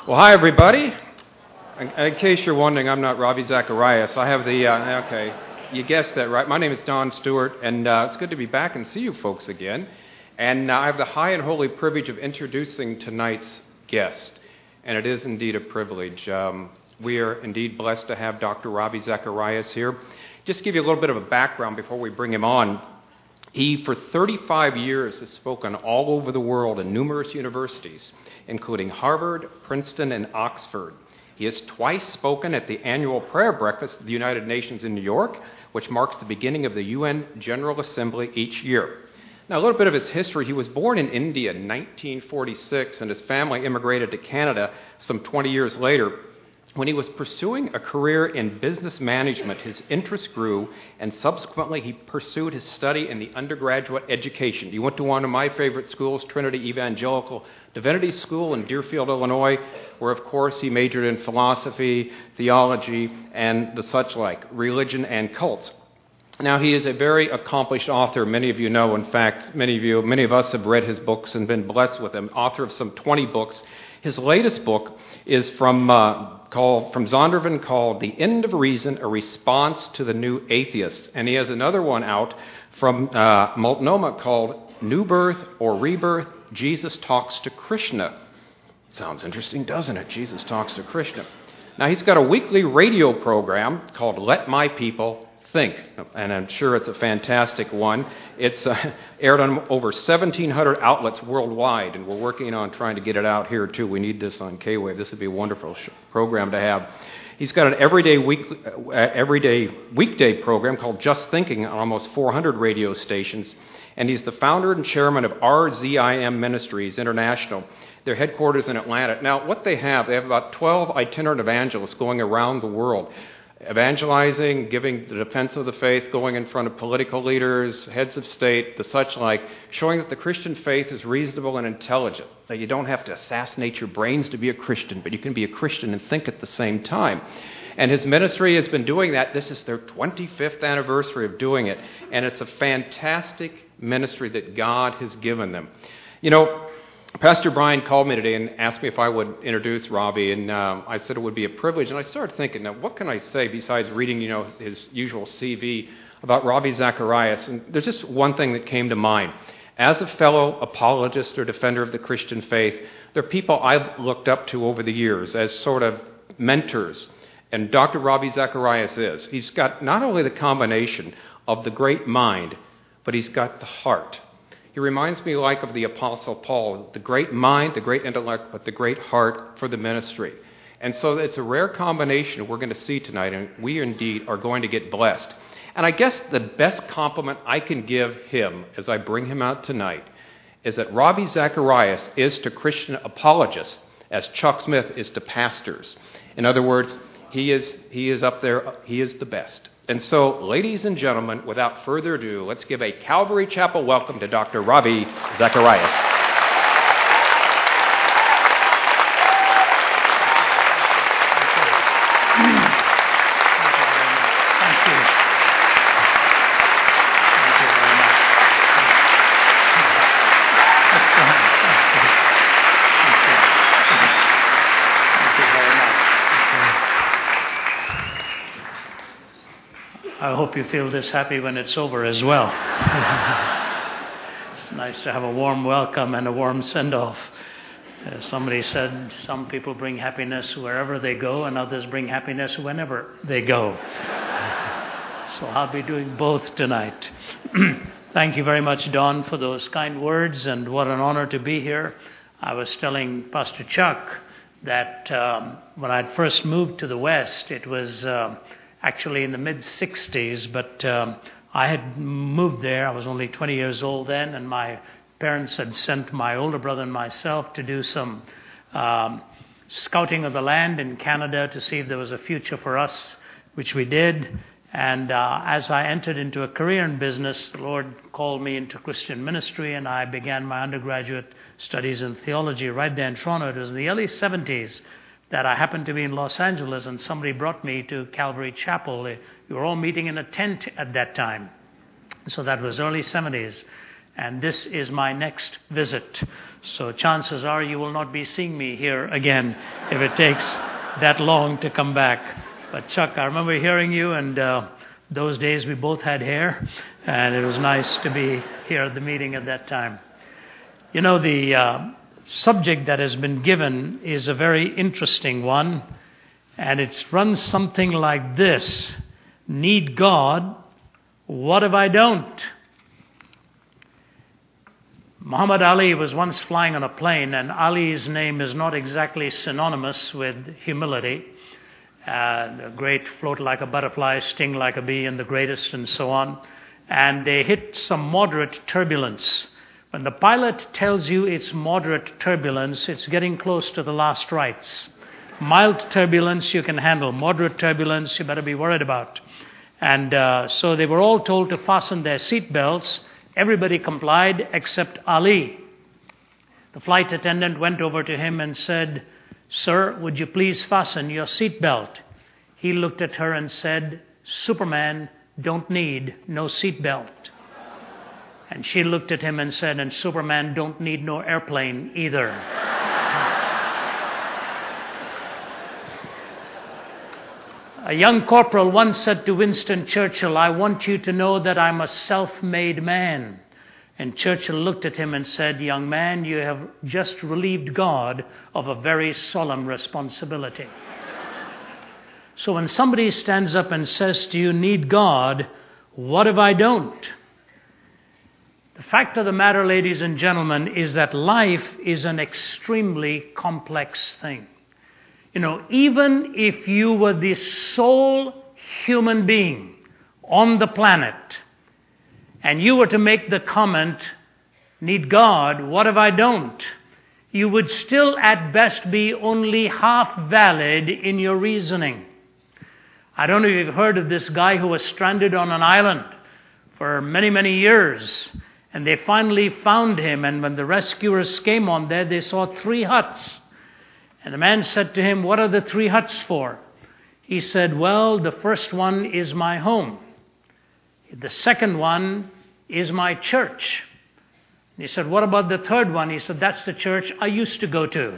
Well, hi, everybody. In case you're wondering, I'm not Ravi Zacharias. I have the, okay, you guessed that right. My name is Don Stewart, and it's good to be back and see you folks again. And I have the high and holy privilege of introducing tonight's guest, and it is indeed a privilege. We are indeed blessed to have Dr. Ravi Zacharias here. Just to give you a little bit of a background before we bring him on. He, for 35 years, has spoken all over the world in numerous universities, including Harvard, Princeton, and Oxford. He has twice spoken at the annual prayer breakfast of the United Nations in New York, which marks the beginning of the UN General Assembly each year. Now, a little bit of his history. He was born in India in 1946, and his family immigrated to Canada some 20 years later. When he was pursuing a career in business management, his interest grew, and subsequently he pursued his study in the undergraduate education. He went to one of my favorite schools, Trinity Evangelical Divinity School in Deerfield, Illinois, where, of course, he majored in philosophy, theology, and the such like, religion and cults. Now, he is a very accomplished author. Many of you know, in fact, many of us have read his books and been blessed with him. Author of some 20 books. His latest book is from Zondervan called The End of Reason, A Response to the New Atheists. And he has another one out from Multnomah called New Birth or Rebirth, Jesus Talks to Krishna. Sounds interesting, doesn't it? Jesus Talks to Krishna. Now, he's got a weekly radio program called Let My People Think, and I'm sure it's a fantastic one. It's aired on over 1,700 outlets worldwide, and we're working on trying to get it out here, too. We need this on K-Wave. This would be a wonderful program to have. He's got an everyday weekday program called Just Thinking on almost 400 radio stations, and he's the founder and chairman of RZIM Ministries International. Their headquarters in Atlanta. Now, what they have about 12 itinerant evangelists going around the world, evangelizing, giving the defense of the faith, going in front of political leaders, heads of state, the such like, showing that the Christian faith is reasonable and intelligent, that you don't have to assassinate your brains to be a Christian, but you can be a Christian and think at the same time. And his ministry has been doing that. This is their 25th anniversary of doing it, and it's a fantastic ministry that God has given them. You know, Pastor Brian called me today and asked me if I would introduce Ravi, and I said it would be a privilege. And I started thinking, now, what can I say besides reading, his usual CV about Ravi Zacharias? And there's just one thing that came to mind. As a fellow apologist or defender of the Christian faith, there are people I've looked up to over the years as sort of mentors, and Dr. Ravi Zacharias is. He's got not only the combination of the great mind, but he's got the heart. He reminds me like of the Apostle Paul, the great mind, the great intellect, but the great heart for the ministry. And so it's a rare combination we're going to see tonight, and we indeed are going to get blessed. And I guess the best compliment I can give him as I bring him out tonight is that Ravi Zacharias is to Christian apologists as Chuck Smith is to pastors. In other words, he is up there, he is the best. And so, ladies and gentlemen, without further ado, let's give a Calvary Chapel welcome to Dr. Ravi Zacharias. I hope you feel this happy when it's over as well. It's nice to have a warm welcome and a warm send-off. Somebody said some people bring happiness wherever they go, and others bring happiness whenever they go. So I'll be doing both tonight. Thank you very much, Don, for those kind words, and what an honor to be here. I was telling Pastor Chuck that when I'd first moved to the West, it was actually in the mid-'60s, but I had moved there. I was only 20 years old then, and my parents had sent my older brother and myself to do some scouting of the land in Canada to see if there was a future for us, which we did. And as I entered into a career in business, the Lord called me into Christian ministry, and I began my undergraduate studies in theology right there in Toronto. It was in the early 70s that I happened to be in Los Angeles, and somebody brought me to Calvary Chapel. We were all meeting in a tent at that time. So that was early 70s. and this is my next visit. So chances are you will not be seeing me here again if it takes that long to come back. But Chuck, I remember hearing you, and those days we both had hair, and it was nice to be here at the meeting at that time. You know, the subject that has been given is a very interesting one, and it runs something like this: need God, what if I don't? Muhammad Ali was once flying on a plane, and Ali's name is not exactly synonymous with humility. The great, float like a butterfly, sting like a bee, and the greatest, and so on. And they hit some moderate turbulence. When the pilot tells you it's moderate turbulence, it's getting close to the last rites. Mild turbulence you can handle. Moderate turbulence you better be worried about. And so they were all told to fasten their seat belts. Everybody complied except Ali. The flight attendant went over to him and said, "Sir, would you please fasten your seat belt?" He looked at her and said, "Superman don't need no seat belt." And she looked at him and said, "And Superman don't need no airplane either." A young corporal once said to Winston Churchill, "I want you to know that I'm a self-made man." And Churchill looked at him and said, "Young man, you have just relieved God of a very solemn responsibility." So when somebody stands up and says to you, "Need God, what if I don't?" The fact of the matter, ladies and gentlemen, is that life is an extremely complex thing. You know, even if you were the sole human being on the planet, and you were to make the comment, "Need God, what if I don't?" you would still at best be only half valid in your reasoning. I don't know if you've heard of this guy who was stranded on an island for many, many years, and they finally found him, and when the rescuers came on there, they saw 3 huts. And the man said to him, "What are the 3 huts for?" He said, "Well, the first one is my home. The second one is my church." And he said, "What about the third one?" He said, "That's the church I used to go to."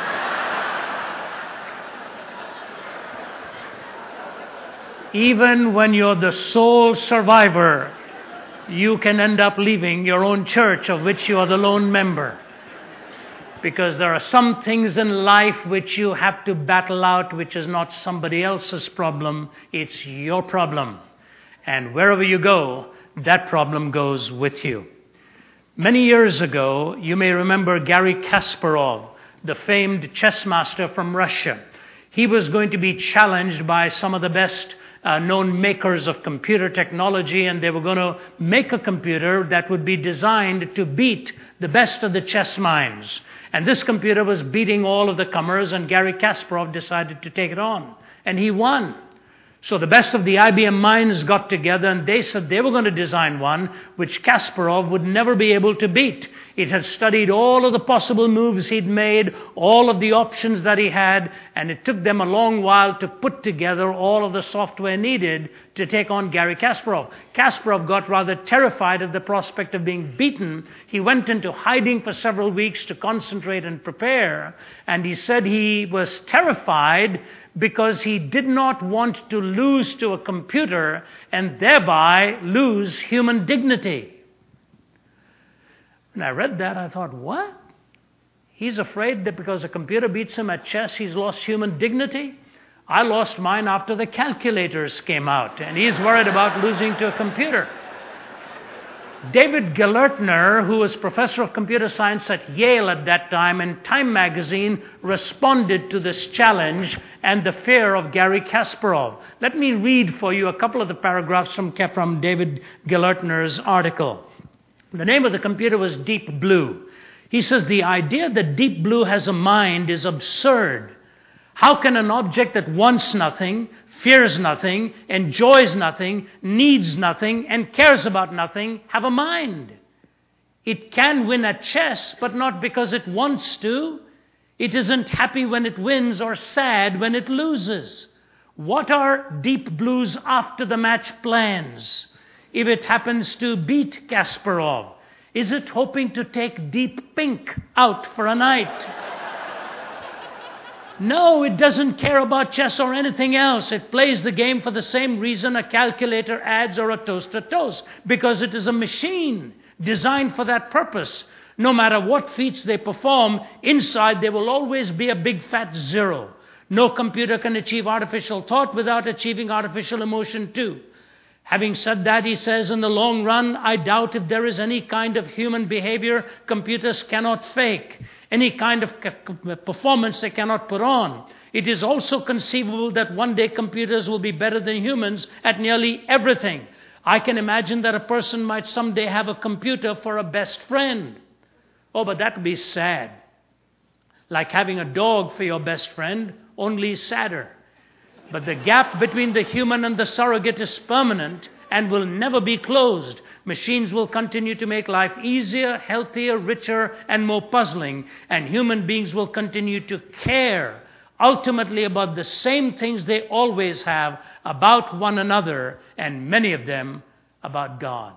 Even when you're the sole survivor, you can end up leaving your own church of which you are the lone member. Because there are some things in life which you have to battle out, which is not somebody else's problem, it's your problem. And wherever you go, that problem goes with you. Many years ago, you may remember Garry Kasparov, the famed chess master from Russia. He was going to be challenged by some of the best known makers of computer technology, and they were going to make a computer that would be designed to beat the best of the chess minds. And this computer was beating all of the comers, and Garry Kasparov decided to take it on. And he won. So the best of the IBM minds got together, and they said they were going to design one which Kasparov would never be able to beat. It had studied all of the possible moves he'd made, all of the options that he had, and it took them a long while to put together all of the software needed to take on Garry Kasparov. Kasparov got rather terrified at the prospect of being beaten. He went into hiding for several weeks to concentrate and prepare, and he said he was terrified because he did not want to lose to a computer and thereby lose human dignity. When I read that, I thought, what? He's afraid that because a computer beats him at chess, he's lost human dignity? I lost mine after the calculators came out, and he's worried about losing to a computer. David Gelernter, who was professor of computer science at Yale at that time, in Time magazine responded to this challenge and the fear of Garry Kasparov. Let me read for you a couple of the paragraphs from David Gelernter's article. The name of the computer was Deep Blue. He says, "The idea that Deep Blue has a mind is absurd. How can an object that wants nothing, fears nothing, enjoys nothing, needs nothing, and cares about nothing have a mind? It can win at chess, but not because it wants to. It isn't happy when it wins or sad when it loses. What are Deep Blue's after the match plans? If it happens to beat Kasparov, Is it hoping to take Deep Pink out for a night? No, it doesn't care about chess or anything else. It plays the game for the same reason a calculator adds or a toaster toasts, because it is a machine designed for that purpose. No matter what feats they perform, inside there will always be a big fat zero. No computer can achieve artificial thought without achieving artificial emotion too. Having said that, he says, in the long run, I doubt if there is any kind of human behavior computers cannot fake, any kind of performance they cannot put on. It is also conceivable that one day computers will be better than humans at nearly everything. I can imagine that a person might someday have a computer for a best friend. Oh, but that would be sad. Like having a dog for your best friend, only sadder. But the gap between the human and the surrogate is permanent and will never be closed. Machines will continue to make life easier, healthier, richer, and more puzzling. And human beings will continue to care ultimately about the same things they always have about one another, and many of them about God.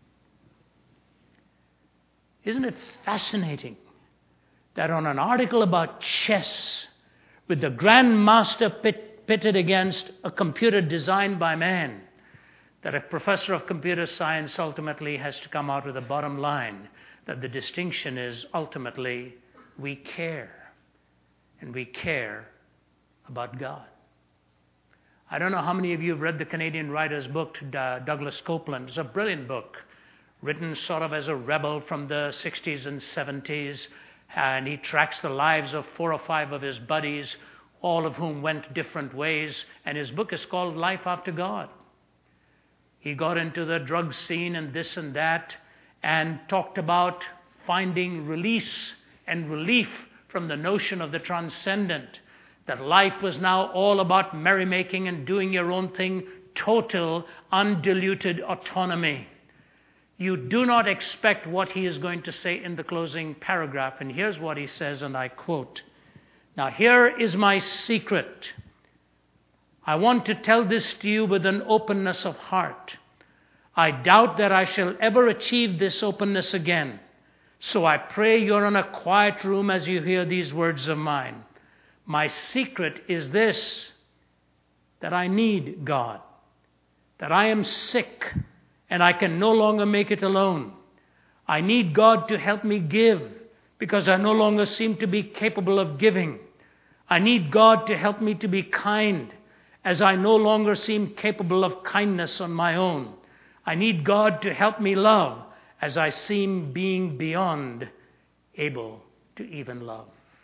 Isn't it fascinating that on an article about chess, with the grandmaster pitted against a computer designed by man, that a professor of computer science ultimately has to come out with a bottom line, that the distinction is ultimately we care, and we care about God. I don't know how many of you have read the Canadian writer's book, Douglas Copeland. It's a brilliant book, written sort of as a rebel from the 60s and 70s, and he tracks the lives of 4 or 5 of his buddies, all of whom went different ways, and his book is called Life After God. He got into the drug scene and this and that, and talked about finding release and relief from the notion of the transcendent, that life was now all about merrymaking and doing your own thing, total, undiluted autonomy. You do not expect what he is going to say in the closing paragraph, and here's what he says, and I quote, "Now here is my secret. I want to tell this to you with an openness of heart. I doubt that I shall ever achieve this openness again. So I pray you're in a quiet room as you hear these words of mine. My secret is this, that I need God, that I am sick and I can no longer make it alone. I need God to help me give because I no longer seem to be capable of giving. I need God to help me to be kind, as I no longer seem capable of kindness on my own. I need God to help me love, as I seem being beyond able to even love."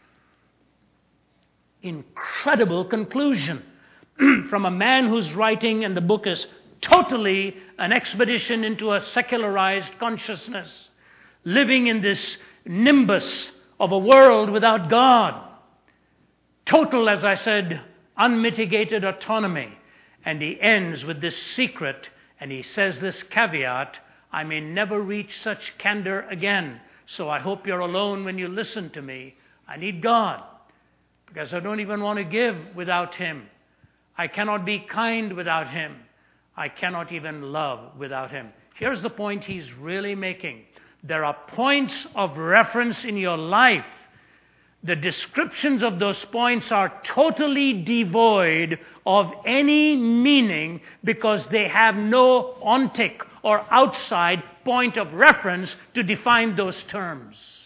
Incredible conclusion from a man who's writing, and the book is totally an expedition into a secularized consciousness, living in this nimbus of a world without God. Total, as I said, unmitigated autonomy. And he ends with this secret, and he says this caveat, "I may never reach such candor again, so I hope you're alone when you listen to me. I need God, because I don't even want to give without him. I cannot be kind without him. I cannot even love without him." Here's the point he's really making. There are points of reference in your life. The descriptions of those points are totally devoid of any meaning because they have no ontic or outside point of reference to define those terms.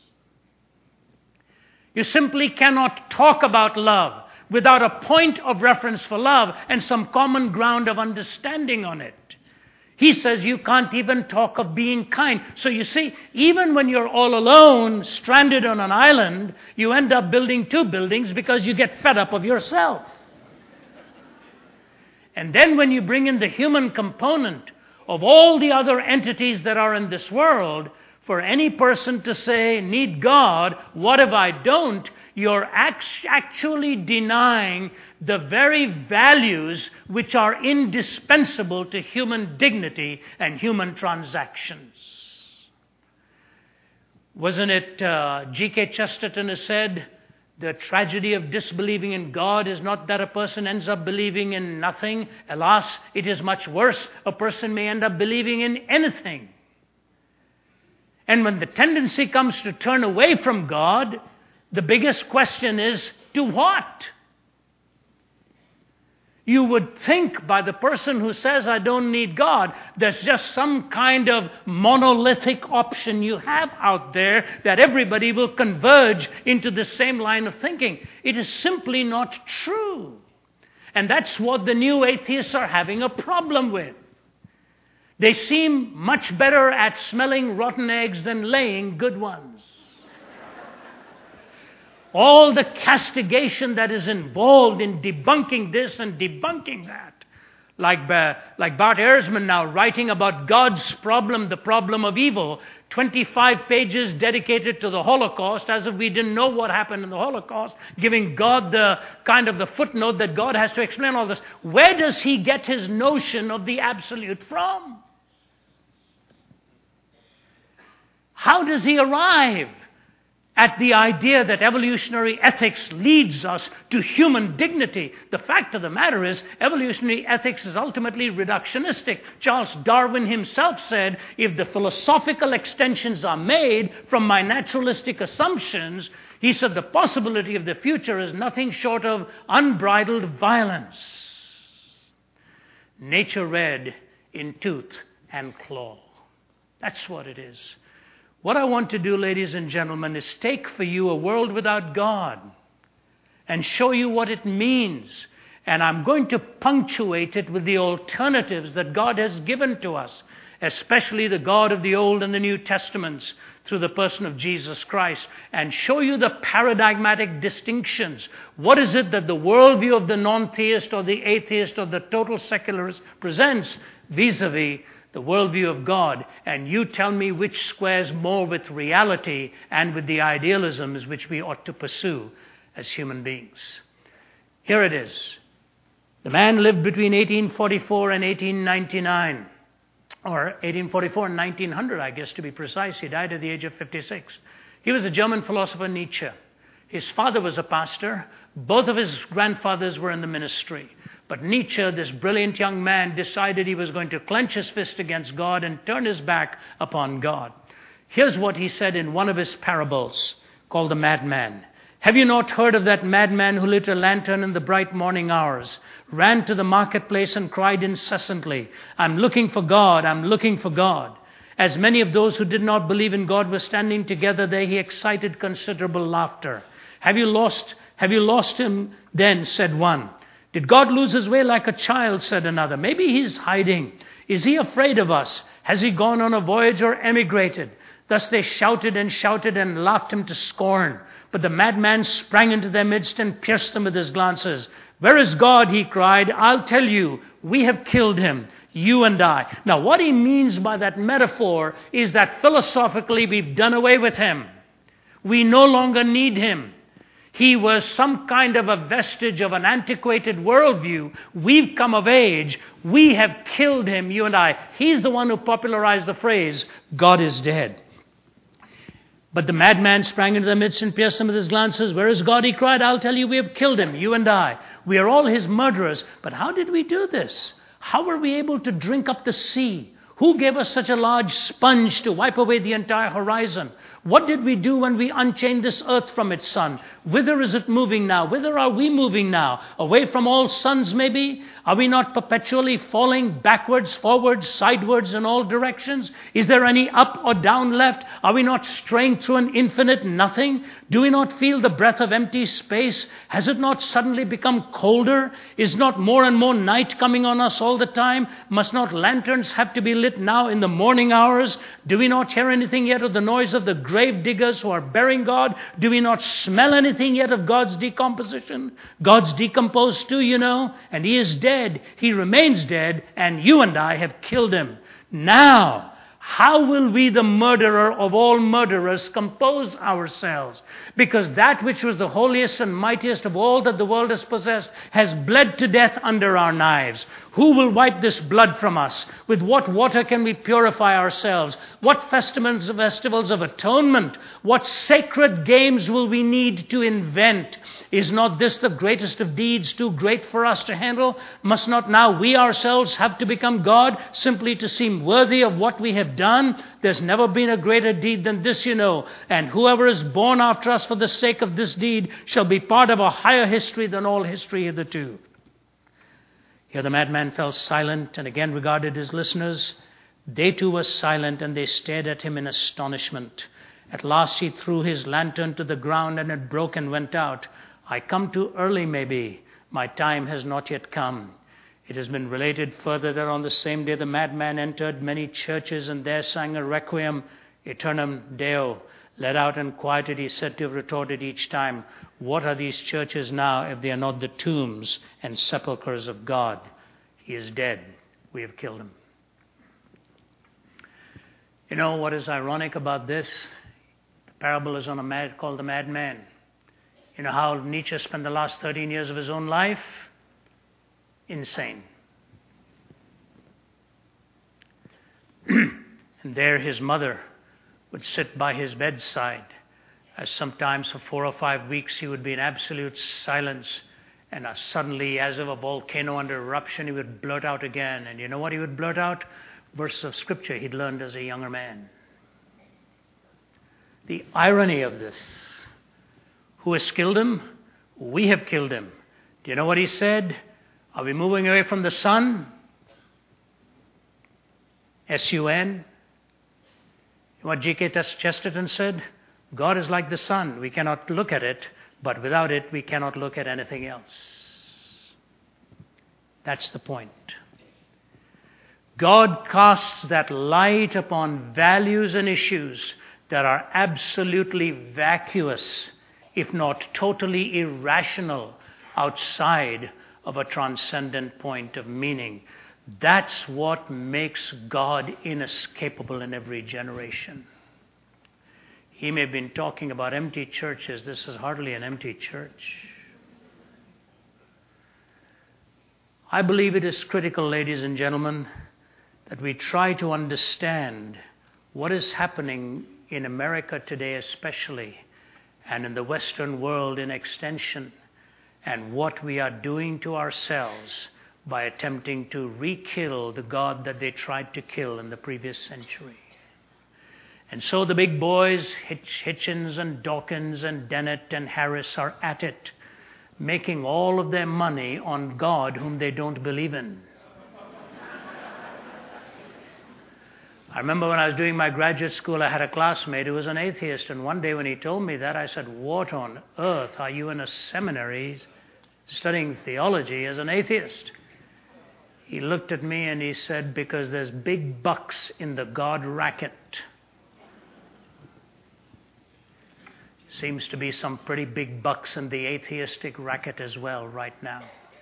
You simply cannot talk about love without a point of reference for love and some common ground of understanding on it. He says you can't even talk of being kind. So you see, even when you're all alone, stranded on an island, you end up building 2 buildings because you get fed up of yourself. And then when you bring in the human component of all the other entities that are in this world, for any person to say, need God, what if I don't? You're actually denying the very values which are indispensable to human dignity and human transactions. Wasn't it G.K. Chesterton who said, the tragedy of disbelieving in God is not that a person ends up believing in nothing. Alas, it is much worse. A person may end up believing in anything. And when the tendency comes to turn away from God, the biggest question is, to what? You would think by the person who says, I don't need God, there's just some kind of monolithic option you have out there that everybody will converge into the same line of thinking. It is simply not true. And that's what the new atheists are having a problem with. They seem much better at smelling rotten eggs than laying good ones. All the castigation that is involved in debunking this and debunking that. Like Bart Ehrman now writing about God's problem, the problem of evil. 25 pages dedicated to the Holocaust, as if we didn't know what happened in the Holocaust, giving God the kind of the footnote that God has to explain all this. Where does he get his notion of the absolute from? How does he arrive at the idea that evolutionary ethics leads us to human dignity? The fact of the matter is, evolutionary ethics is ultimately reductionistic. Charles Darwin himself said, if the philosophical extensions are made from my naturalistic assumptions, he said the possibility of the future is nothing short of unbridled violence. Nature red in tooth and claw. That's what it is. What I want to do, ladies and gentlemen, is take for you a world without God and show you what it means. And I'm going to punctuate it with the alternatives that God has given to us, especially the God of the Old and the New Testaments through the person of Jesus Christ, and show you the paradigmatic distinctions. What is it that the worldview of the non-theist or the atheist or the total secularist presents vis-a-vis the worldview of God, and you tell me which squares more with reality and with the idealisms which we ought to pursue as human beings. Here it is. The man lived between 1844 and 1899, or 1844 and 1900, I guess to be precise. He died at the age of 56. He was the German philosopher Nietzsche. His father was a pastor. Both of his grandfathers were in the ministry. But Nietzsche, this brilliant young man, decided he was going to clench his fist against God and turn his back upon God. Here's what he said in one of his parables called The Madman. Have you not heard of that madman who lit a lantern in the bright morning hours, ran to the marketplace and cried incessantly, I'm looking for God, I'm looking for God. As many of those who did not believe in God were standing together there, he excited considerable laughter. Have you lost him then, said one. Did God lose his way like a child, said another. Maybe he's hiding. Is he afraid of us? Has he gone on a voyage or emigrated? Thus they shouted and laughed him to scorn. But the madman sprang into their midst and pierced them with his glances. Where is God? He cried. I'll tell you, we have killed him, you and I. Now what he means by that metaphor is that philosophically we've done away with him. We no longer need him. He was some kind of a vestige of an antiquated worldview. We've come of age. We have killed him, you and I. He's the one who popularized the phrase, God is dead. But the madman sprang into their midst and pierced them with his glances. Where is God? He cried. I'll tell you, we have killed him, you and I. We are all his murderers. But how did we do this? How were we able to drink up the sea? Who gave us such a large sponge to wipe away the entire horizon? What did we do when we unchained this earth from its sun? Whither is it moving now? Whither are we moving now? Away from all suns, maybe? Are we not perpetually falling backwards, forwards, sidewards in all directions? Is there any up or down left? Are we not straying through an infinite nothing? Do we not feel the breath of empty space? Has it not suddenly become colder? Is not more and more night coming on us all the time? Must not lanterns have to be lit now in the morning hours? Do we not hear anything yet of the noise of the grave diggers who are burying God? Do we not smell anything yet of God's decomposition? God's decomposed too, you know, and he is dead. He remains dead, and you and I have killed him. Now, how will we, the murderer of all murderers, compose ourselves? Because that which was the holiest and mightiest of all that the world has possessed has bled to death under our knives. Who will wipe this blood from us? With what water can we purify ourselves? What festivals of atonement? What sacred games will we need to invent? Is not this the greatest of deeds, too great for us to handle? Must not now we ourselves have to become God simply to seem worthy of what we have done? There's never been a greater deed than this, you know. And whoever is born after us for the sake of this deed shall be part of a higher history than all history hitherto. Here the madman fell silent and again regarded his listeners. They too were silent, and they stared at him in astonishment. At last he threw his lantern to the ground, and it broke and went out. I come too early, maybe. My time has not yet come. It has been related further that on the same day the madman entered many churches and there sang a requiem aeternam Deo. Let out and quieted, he said to have retorted each time, what are these churches now if they are not the tombs and sepulchres of God? He is dead. We have killed him. You know what is ironic about this? The parable is on called the madman. You know how Nietzsche spent the last 13 years of his own life? Insane. And there his mother would sit by his bedside, as sometimes for 4 or 5 weeks he would be in absolute silence, and suddenly, as of a volcano under eruption, he would blurt out again. And you know what he would blurt out? Verses of scripture he'd learned as a younger man. The irony of this. Who has killed him? We have killed him. Do you know what he said? Are we moving away from the sun? S-U-N. What G.K. Chesterton said? God is like the sun. We cannot look at it, but without it, we cannot look at anything else. That's the point. God casts that light upon values and issues that are absolutely vacuous, if not totally irrational, outside of a transcendent point of meaning. That's what makes God inescapable in every generation. He may have been talking about empty churches. This is hardly an empty church. I believe it is critical, ladies and gentlemen, that we try to understand what is happening in America today especially, and in the Western world in extension, and what we are doing to ourselves by attempting to re-kill the God that they tried to kill in the previous century. And so the big boys, Hitchens and Dawkins and Dennett and Harris, are at it, making all of their money on God whom they don't believe in. I remember when I was doing my graduate school, I had a classmate who was an atheist, and one day when he told me that, I said, what on earth are you in a seminary studying theology as an atheist? He looked at me and he said, because there's big bucks in the God racket. Seems to be some pretty big bucks in the atheistic racket as well right now.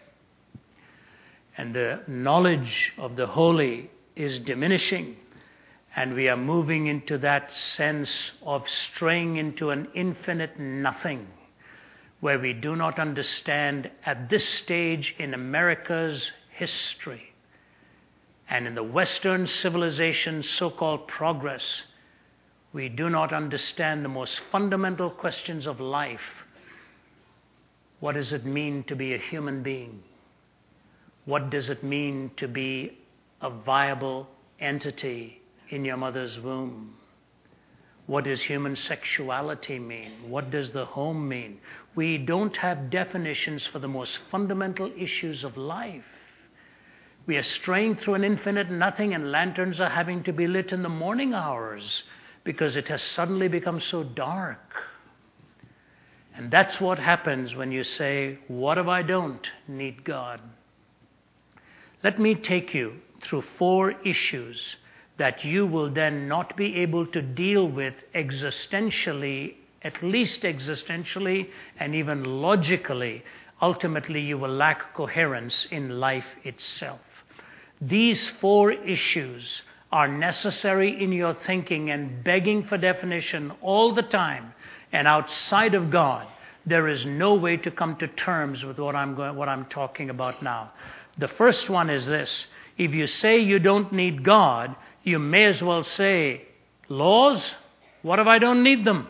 And the knowledge of the holy is diminishing. And we are moving into that sense of straying into an infinite nothing, where we do not understand at this stage in America's history and in the Western civilization's so-called progress, we do not understand the most fundamental questions of life. What does it mean to be a human being? What does it mean to be a viable entity in your mother's womb? What does human sexuality mean? What does the home mean? We don't have definitions for the most fundamental issues of life. We are straying through an infinite nothing, and lanterns are having to be lit in the morning hours because it has suddenly become so dark. And that's what happens when you say, what if I don't need God? Let me take you through 4 issues that you will then not be able to deal with existentially, at least existentially, and even logically. Ultimately, you will lack coherence in life itself. These 4 issues are necessary in your thinking and begging for definition all the time. And outside of God, there is no way to come to terms with what I'm talking about now. The first one is this. If you say you don't need God, you may as well say, laws? What if I don't need them?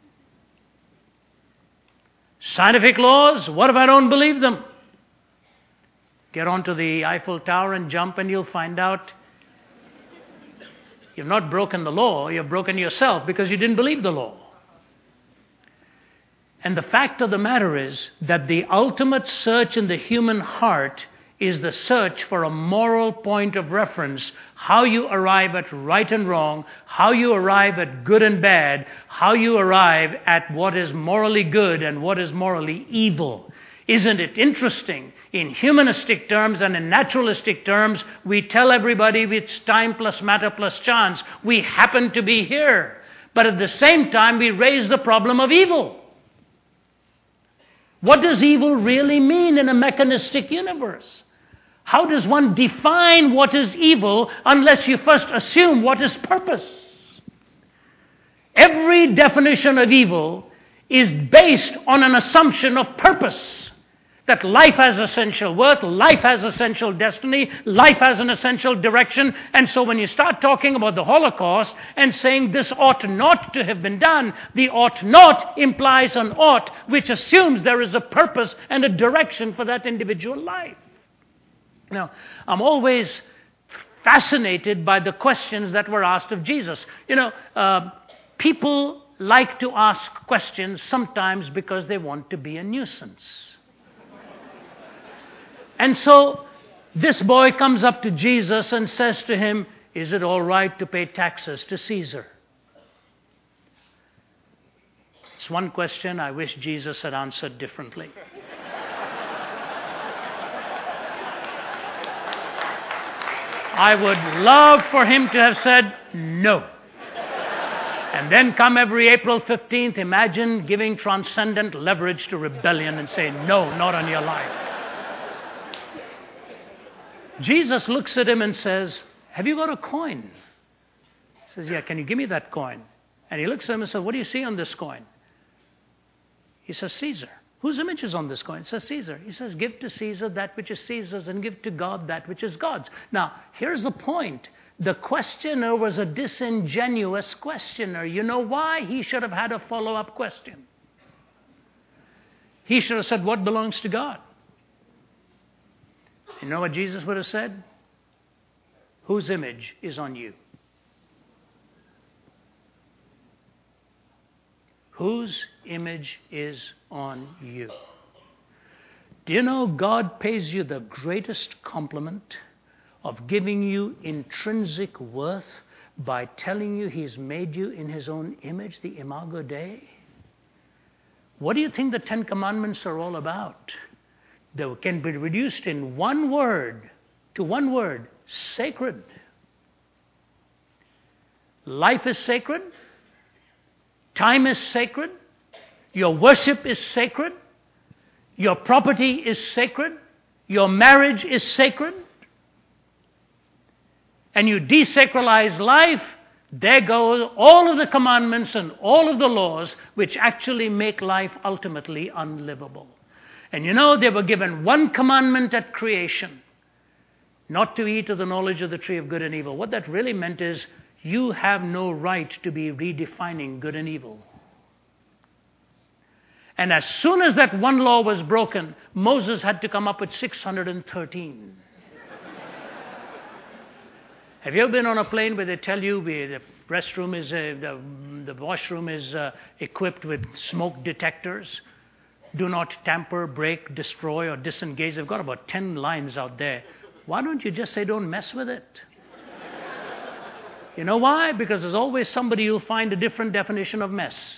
Scientific laws? What if I don't believe them? Get onto the Eiffel Tower and jump and you'll find out you've not broken the law, you've broken yourself because you didn't believe the law. And the fact of the matter is that the ultimate search in the human heart is the search for a moral point of reference, how you arrive at right and wrong, how you arrive at good and bad, how you arrive at what is morally good and what is morally evil. Isn't it interesting? In humanistic terms and in naturalistic terms, we tell everybody it's time plus matter plus chance. We happen to be here. But at the same time, we raise the problem of evil. What does evil really mean in a mechanistic universe? How does one define what is evil unless you first assume what is purpose? Every definition of evil is based on an assumption of purpose. That life has essential worth, life has essential destiny, life has an essential direction. And so when you start talking about the Holocaust and saying this ought not to have been done, the ought not implies an ought, which assumes there is a purpose and a direction for that individual life. Now, I'm always fascinated by the questions that were asked of Jesus. People like to ask questions sometimes because they want to be a nuisance. And so this boy comes up to Jesus and says to him, is it all right to pay taxes to Caesar? It's one question I wish Jesus had answered differently. I would love for him to have said no. And then come every April 15th, imagine giving transcendent leverage to rebellion and say, no, not on your life. Jesus looks at him and says, have you got a coin? He says, yeah, can you give me that coin? And he looks at him and says, what do you see on this coin? He says, Caesar. Whose image is on this coin? It says Caesar. He says, give to Caesar that which is Caesar's and give to God that which is God's. Now, here's the point. The questioner was a disingenuous questioner. You know why? He should have had a follow-up question. He should have said, what belongs to God? You know what Jesus would have said? Whose image is on you? Whose image is on you? Do you know God pays you the greatest compliment of giving you intrinsic worth by telling you He's made you in His own image, the Imago Dei? What do you think the Ten Commandments are all about? They can be reduced in one word, sacred. Life is sacred. Time is sacred. Your worship is sacred. Your property is sacred. Your marriage is sacred. And you desacralize life, there go all of the commandments and all of the laws which actually make life ultimately unlivable. And they were given one commandment at creation, not to eat of the knowledge of the tree of good and evil. What that really meant is, you have no right to be redefining good and evil. And as soon as that one law was broken, Moses had to come up with 613. Have you ever been on a plane where they tell you the restroom is, the washroom is equipped with smoke detectors? Do not tamper, break, destroy, or disengage. They've got about 10 lines out there. Why don't you just say, don't mess with it? You know why? Because there's always somebody who'll find a different definition of mess.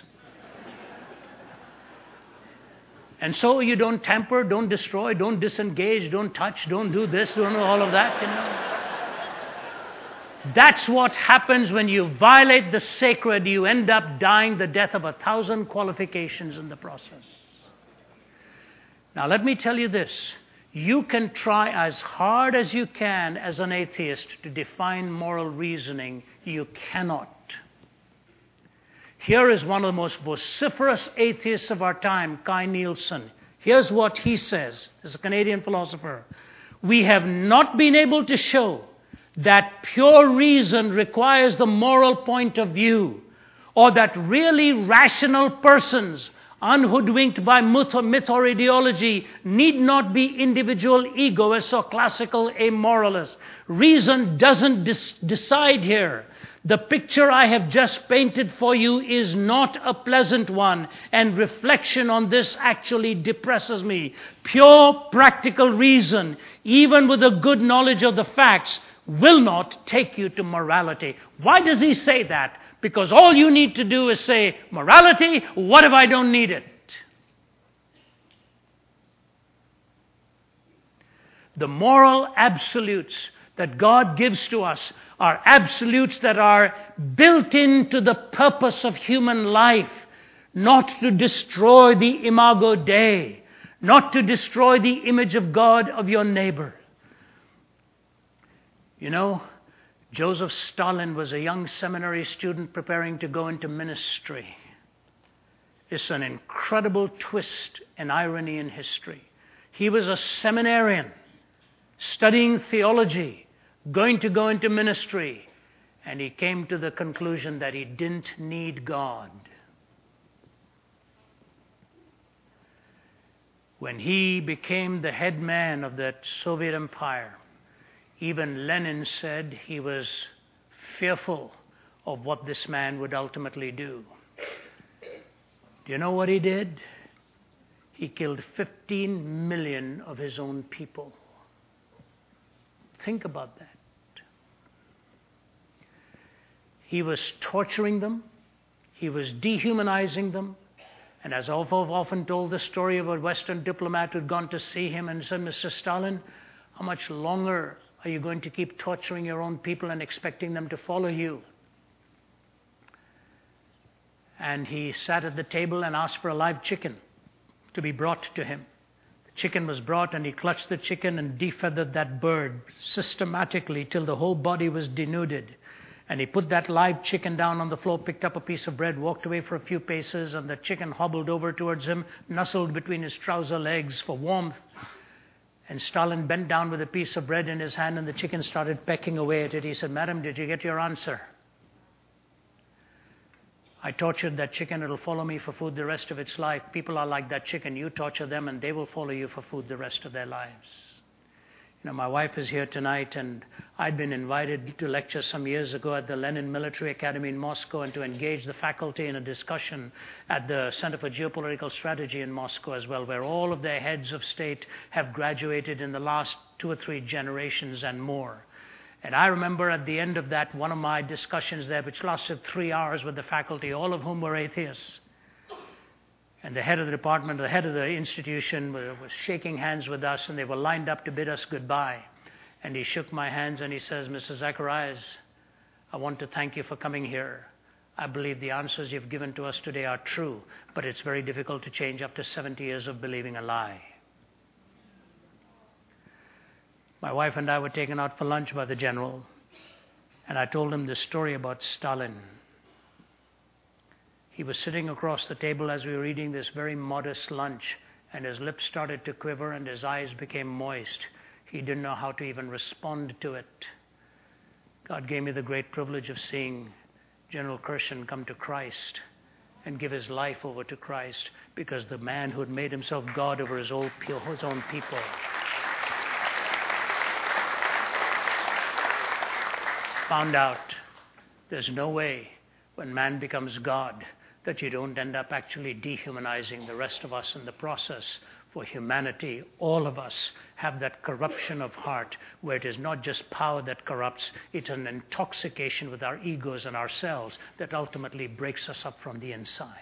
And so you don't tamper, don't destroy, don't disengage, don't touch, don't do this, don't do all of that, That's what happens when you violate the sacred. You end up dying the death of 1,000 qualifications in the process. Now let me tell you this. You can try as hard as you can as an atheist to define moral reasoning. You cannot. Here is one of the most vociferous atheists of our time, Kai Nielsen. Here's what he says. This is a Canadian philosopher. we have not been able to show that pure reason requires the moral point of view, or that really rational persons, unhoodwinked by myth or ideology, need not be individual egoists or classical amoralists. Reason doesn't decide here. The picture I have just painted for you is not a pleasant one, and reflection on this actually depresses me. Pure practical reason, even with a good knowledge of the facts, will not take you to morality. Why does he say that? Because all you need to do is say, morality, what if I don't need it? The moral absolutes that God gives to us are absolutes that are built into the purpose of human life, not to destroy the imago Dei, not to destroy the image of God of your neighbor. You know, Joseph Stalin was a young seminary student preparing to go into ministry. It's an incredible twist and irony in history. He was a seminarian, studying theology, going to go into ministry, and he came to the conclusion that he didn't need God. When he became the head man of that Soviet empire, even Lenin said he was fearful of what this man would ultimately do. Do you know what he did? He killed 15 million of his own people. Think about that. He was torturing them. He was dehumanizing them. And as I've often told the story of a Western diplomat who'd gone to see him and said, Mr. Stalin, how much longer are you going to keep torturing your own people and expecting them to follow you? And he sat at the table and asked for a live chicken to be brought to him. The chicken was brought, and he clutched the chicken and defeathered that bird systematically till the whole body was denuded. And he put that live chicken down on the floor, picked up a piece of bread, walked away for a few paces, and the chicken hobbled over towards him, nestled between his trouser legs for warmth. And Stalin bent down with a piece of bread in his hand, and the chicken started pecking away at it. He said, Madam, did you get your answer? I tortured that chicken. It'll follow me for food the rest of its life. People are like that chicken. You torture them, and they will follow you for food the rest of their lives. You know, my wife is here tonight, and I'd been invited to lecture some years ago at the Lenin Military Academy in Moscow and to engage the faculty in a discussion at the Center for Geopolitical Strategy in Moscow as well, where all of their heads of state have graduated in the last 2 or 3 generations and more. And I remember at the end of that, one of my discussions there, which lasted 3 hours with the faculty, all of whom were atheists. And the head of the department, the head of the institution was shaking hands with us, and they were lined up to bid us goodbye. And he shook my hands and he says, Mr. Zacharias, I want to thank you for coming here. I believe the answers you've given to us today are true, but it's very difficult to change after 70 years of believing a lie. My wife and I were taken out for lunch by the general, and I told him this story about Stalin. He was sitting across the table as we were eating this very modest lunch, and his lips started to quiver and his eyes became moist. He didn't know how to even respond to it. God gave me the great privilege of seeing General Kirshen come to Christ and give his life over to Christ, because the man who had made himself God over his own people found out there's no way when man becomes God that you don't end up actually dehumanizing the rest of us in the process. For humanity, all of us have that corruption of heart, where it is not just power that corrupts, it's an intoxication with our egos and ourselves that ultimately breaks us up from the inside.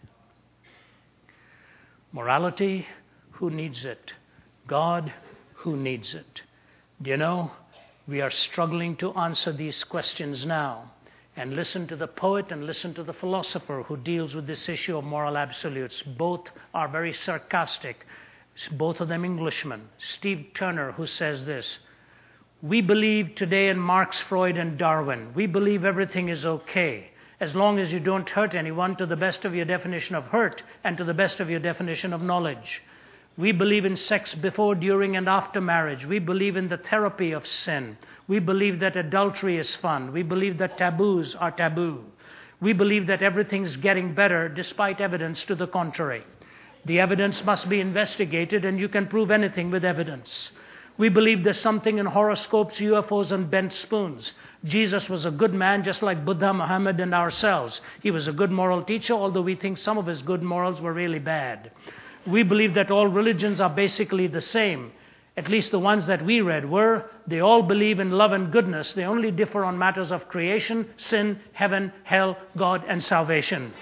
Morality, who needs it? God, who needs it? Do you know, we are struggling to answer these questions now. And listen to the poet and listen to the philosopher who deals with this issue of moral absolutes. Both are very sarcastic. Both of them Englishmen. Steve Turner, who says this: we believe today in Marx, Freud, and Darwin. We believe everything is okay as long as you don't hurt anyone to the best of your definition of hurt and to the best of your definition of knowledge. We believe in sex before, during, and after marriage. We believe in the therapy of sin. We believe that adultery is fun. We believe that taboos are taboo. We believe that everything's getting better despite evidence to the contrary. The evidence must be investigated, and you can prove anything with evidence. We believe there's something in horoscopes, UFOs, and bent spoons. Jesus was a good man, just like Buddha, Muhammad, and ourselves. He was a good moral teacher, although we think some of his good morals were really bad. We believe that all religions are basically the same. At least the ones that we read were. They all believe in love and goodness. They only differ on matters of creation, sin, heaven, hell, God, and salvation.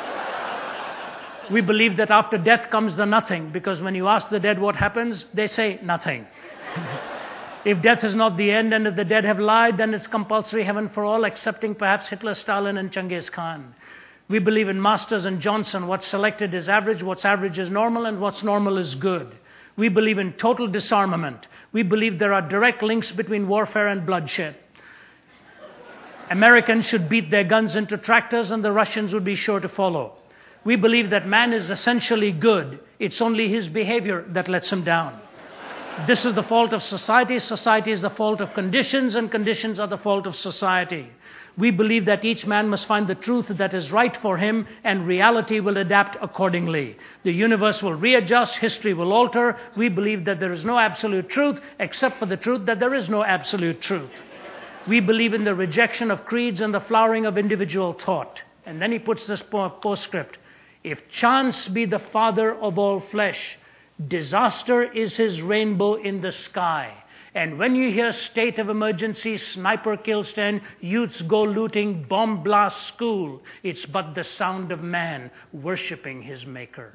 We believe that after death comes the nothing, because when you ask the dead what happens, they say nothing. If death is not the end, and if the dead have lied, then it's compulsory heaven for all, excepting perhaps Hitler, Stalin, and Genghis Khan. We believe in Masters and Johnson. What's selected is average, what's average is normal, and what's normal is good. We believe in total disarmament. We believe there are direct links between warfare and bloodshed. Americans should beat their guns into tractors, and the Russians would be sure to follow. We believe that man is essentially good. It's only his behavior that lets him down. This is the fault of society. Society is the fault of conditions, and conditions are the fault of society. We believe that each man must find the truth that is right for him, and reality will adapt accordingly. The universe will readjust, history will alter. We believe that there is no absolute truth, except for the truth that there is no absolute truth. We believe in the rejection of creeds and the flowering of individual thought. And then he puts this postscript. If chance be the father of all flesh, disaster is his rainbow in the sky. And when you hear state of emergency, sniper kills 10, youths go looting, bomb blast school, it's but the sound of man worshipping his maker.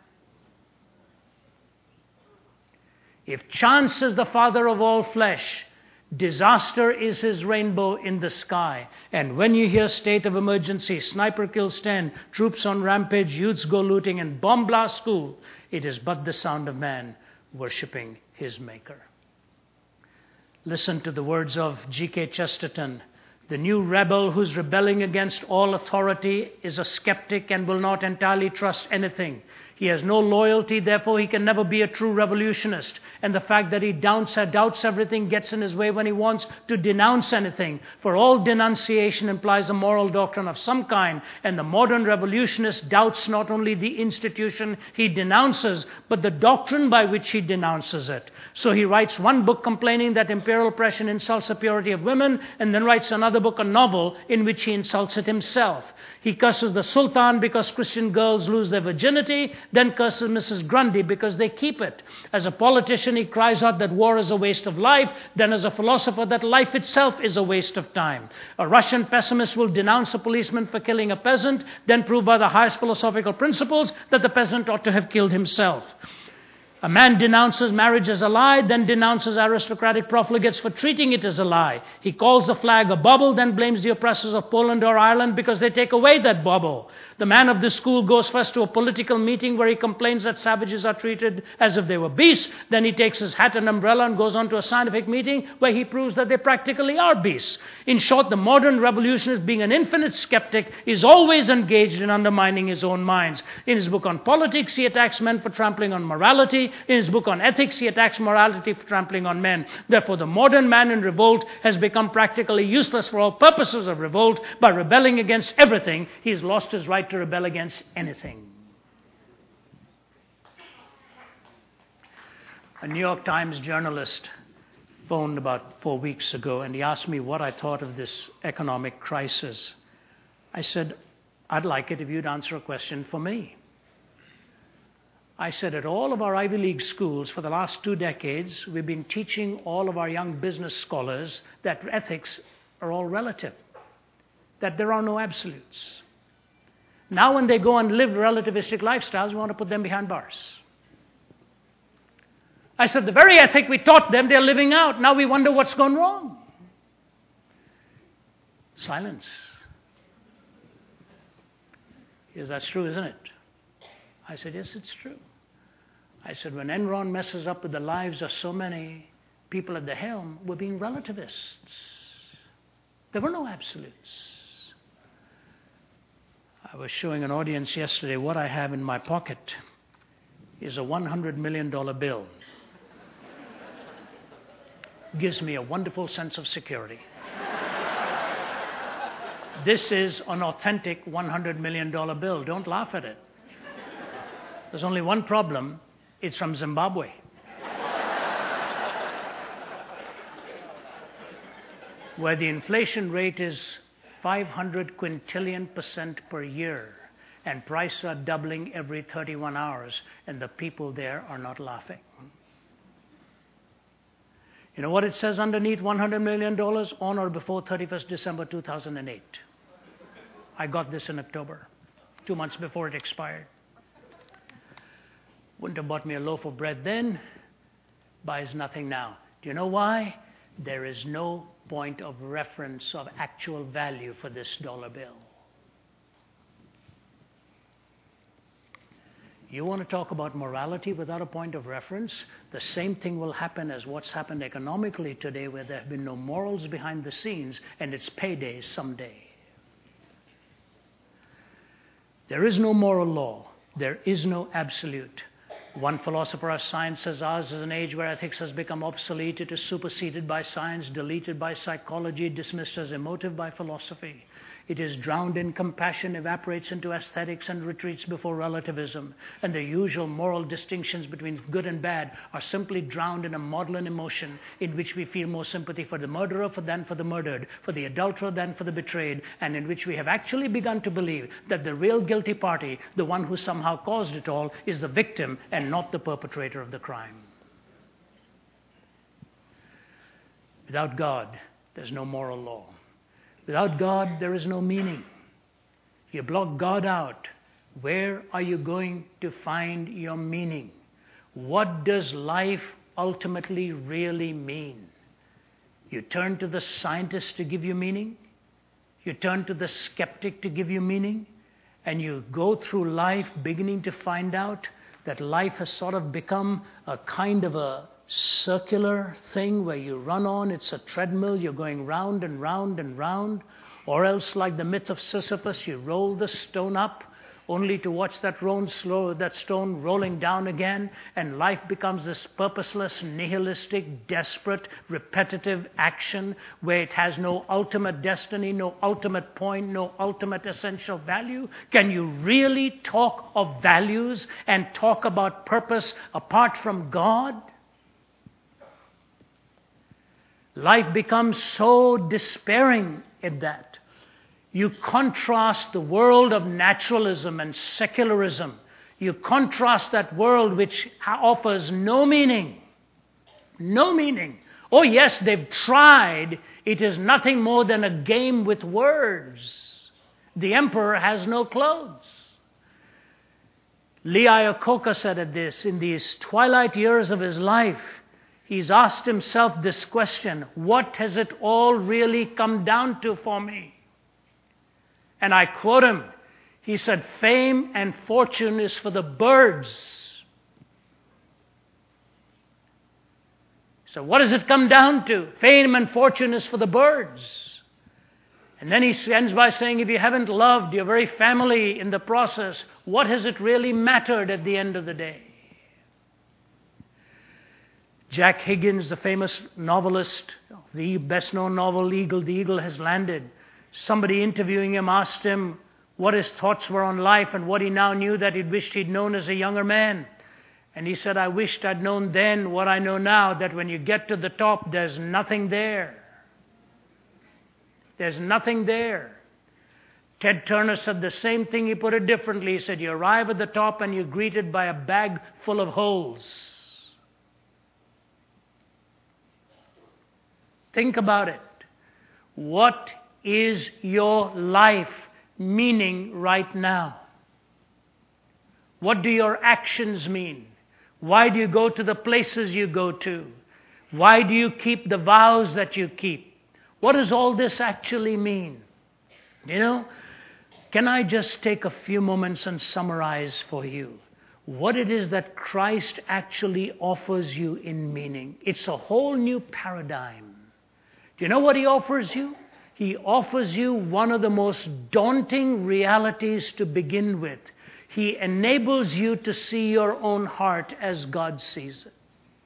If chance is the father of all flesh, disaster is his rainbow in the sky. And when you hear state of emergency, sniper kills 10, troops on rampage, youths go looting, and bomb blast school, it is but the sound of man worshipping his maker. Listen to the words of G.K. Chesterton. The new rebel who's rebelling against all authority is a skeptic and will not entirely trust anything. He has no loyalty, therefore he can never be a true revolutionist. And the fact that he doubts everything gets in his way when he wants to denounce anything. For all denunciation implies a moral doctrine of some kind. And the modern revolutionist doubts not only the institution he denounces, but the doctrine by which he denounces it. So he writes one book complaining that imperial oppression insults the purity of women, and then writes another book, a novel, in which he insults it himself. He curses the Sultan because Christian girls lose their virginity, then curses Mrs. Grundy because they keep it. As a politician, he cries out that war is a waste of life, then as a philosopher that life itself is a waste of time. A Russian pessimist will denounce a policeman for killing a peasant, then prove by the highest philosophical principles that the peasant ought to have killed himself. A man denounces marriage as a lie, then denounces aristocratic profligates for treating it as a lie. He calls the flag a bauble, then blames the oppressors of Poland or Ireland because they take away that bauble. The man of this school goes first to a political meeting where he complains that savages are treated as if they were beasts. Then he takes his hat and umbrella and goes on to a scientific meeting where he proves that they practically are beasts. In short, the modern revolutionist, being an infinite skeptic, is always engaged in undermining his own minds. In his book on politics, he attacks men for trampling on morality. In his book on ethics, he attacks morality for trampling on men. Therefore, the modern man in revolt has become practically useless for all purposes of revolt. By rebelling against everything, he has lost his right to rebel against anything. A New York Times journalist phoned about 4 weeks ago, and he asked me what I thought of this economic crisis. I said, I'd like it if you'd answer a question for me. I said, at all of our Ivy League schools for the last 2 decades, we've been teaching all of our young business scholars that ethics are all relative, that there are no absolutes. Now when they go and live relativistic lifestyles, we want to put them behind bars. I said, the very ethic we taught them, they're living out. Now we wonder what's gone wrong. Silence. Yes, that's true, isn't it? I said, yes, it's true. I said, when Enron messes up with the lives of so many people at the helm, we're being relativists. There were no absolutes. I was showing an audience yesterday what I have in my pocket. is a $100 million bill. Gives me a wonderful sense of security. This is an authentic $100 million bill. Don't laugh at it. There's only one problem. It's from Zimbabwe. Where the inflation rate is 500 quintillion% per year, and prices are doubling every 31 hours, and the people there are not laughing. You know what it says underneath $100 million? On or before 31st December 2008. I got this in October, 2 months before it expired. Wouldn't have bought me a loaf of bread then, buys nothing now. Do you know why? There is no point of reference of actual value for this dollar bill. You want to talk about morality without a point of reference? The same thing will happen as what's happened economically today, where there have been no morals behind the scenes, and it's payday someday. There is no moral law. There is no absolute. One philosopher of science says ours is an age where ethics has become obsolete. It is superseded by science, deleted by psychology, dismissed as emotive by philosophy. It is drowned in compassion, evaporates into aesthetics, and retreats before relativism. And the usual moral distinctions between good and bad are simply drowned in a maudlin emotion in which we feel more sympathy for the murderer than for the murdered, for the adulterer than for the betrayed, and in which we have actually begun to believe that the real guilty party, the one who somehow caused it all, is the victim and not the perpetrator of the crime. Without God, there's no moral law. Without God, there is no meaning. You block God out. Where are you going to find your meaning? What does life ultimately really mean? You turn to the scientist to give you meaning. You turn to the skeptic to give you meaning. And you go through life beginning to find out that life has sort of become a kind of a circular thing where you run on, it's a treadmill, you're going round and round and round, or else like the myth of Sisyphus, you roll the stone up only to watch that stone rolling down again, and life becomes this purposeless, nihilistic, desperate, repetitive action where it has no ultimate destiny, no ultimate point, no ultimate essential value. Can you really talk of values and talk about purpose apart from God? Life becomes so despairing in that. You contrast the world of naturalism and secularism. You contrast that world which offers no meaning. No meaning. Oh yes, they've tried. It is nothing more than a game with words. The emperor has no clothes. Lee Iacocca said at this, in these twilight years of his life, he's asked himself this question: what has it all really come down to for me? And I quote him. He said, fame and fortune is for the birds. So what does it come down to? Fame and fortune is for the birds. And then he ends by saying, if you haven't loved your very family in the process, what has it really mattered at the end of the day? Jack Higgins, the famous novelist, the best-known novel, The Eagle Has Landed. Somebody interviewing him asked him what his thoughts were on life and what he now knew that he wished he'd known as a younger man. And he said, I wished I'd known then what I know now, that when you get to the top, there's nothing there. There's nothing there. Ted Turner said the same thing. He put it differently. He said, you arrive at the top and you're greeted by a bag full of holes. Think about it. What is your life meaning right now? What do your actions mean? Why do you go to the places you go to? Why do you keep the vows that you keep? What does all this actually mean? You know, can I just take a few moments and summarize for you what it is that Christ actually offers you in meaning? It's a whole new paradigm. Do you know what He offers you? He offers you one of the most daunting realities to begin with. He enables you to see your own heart as God sees it.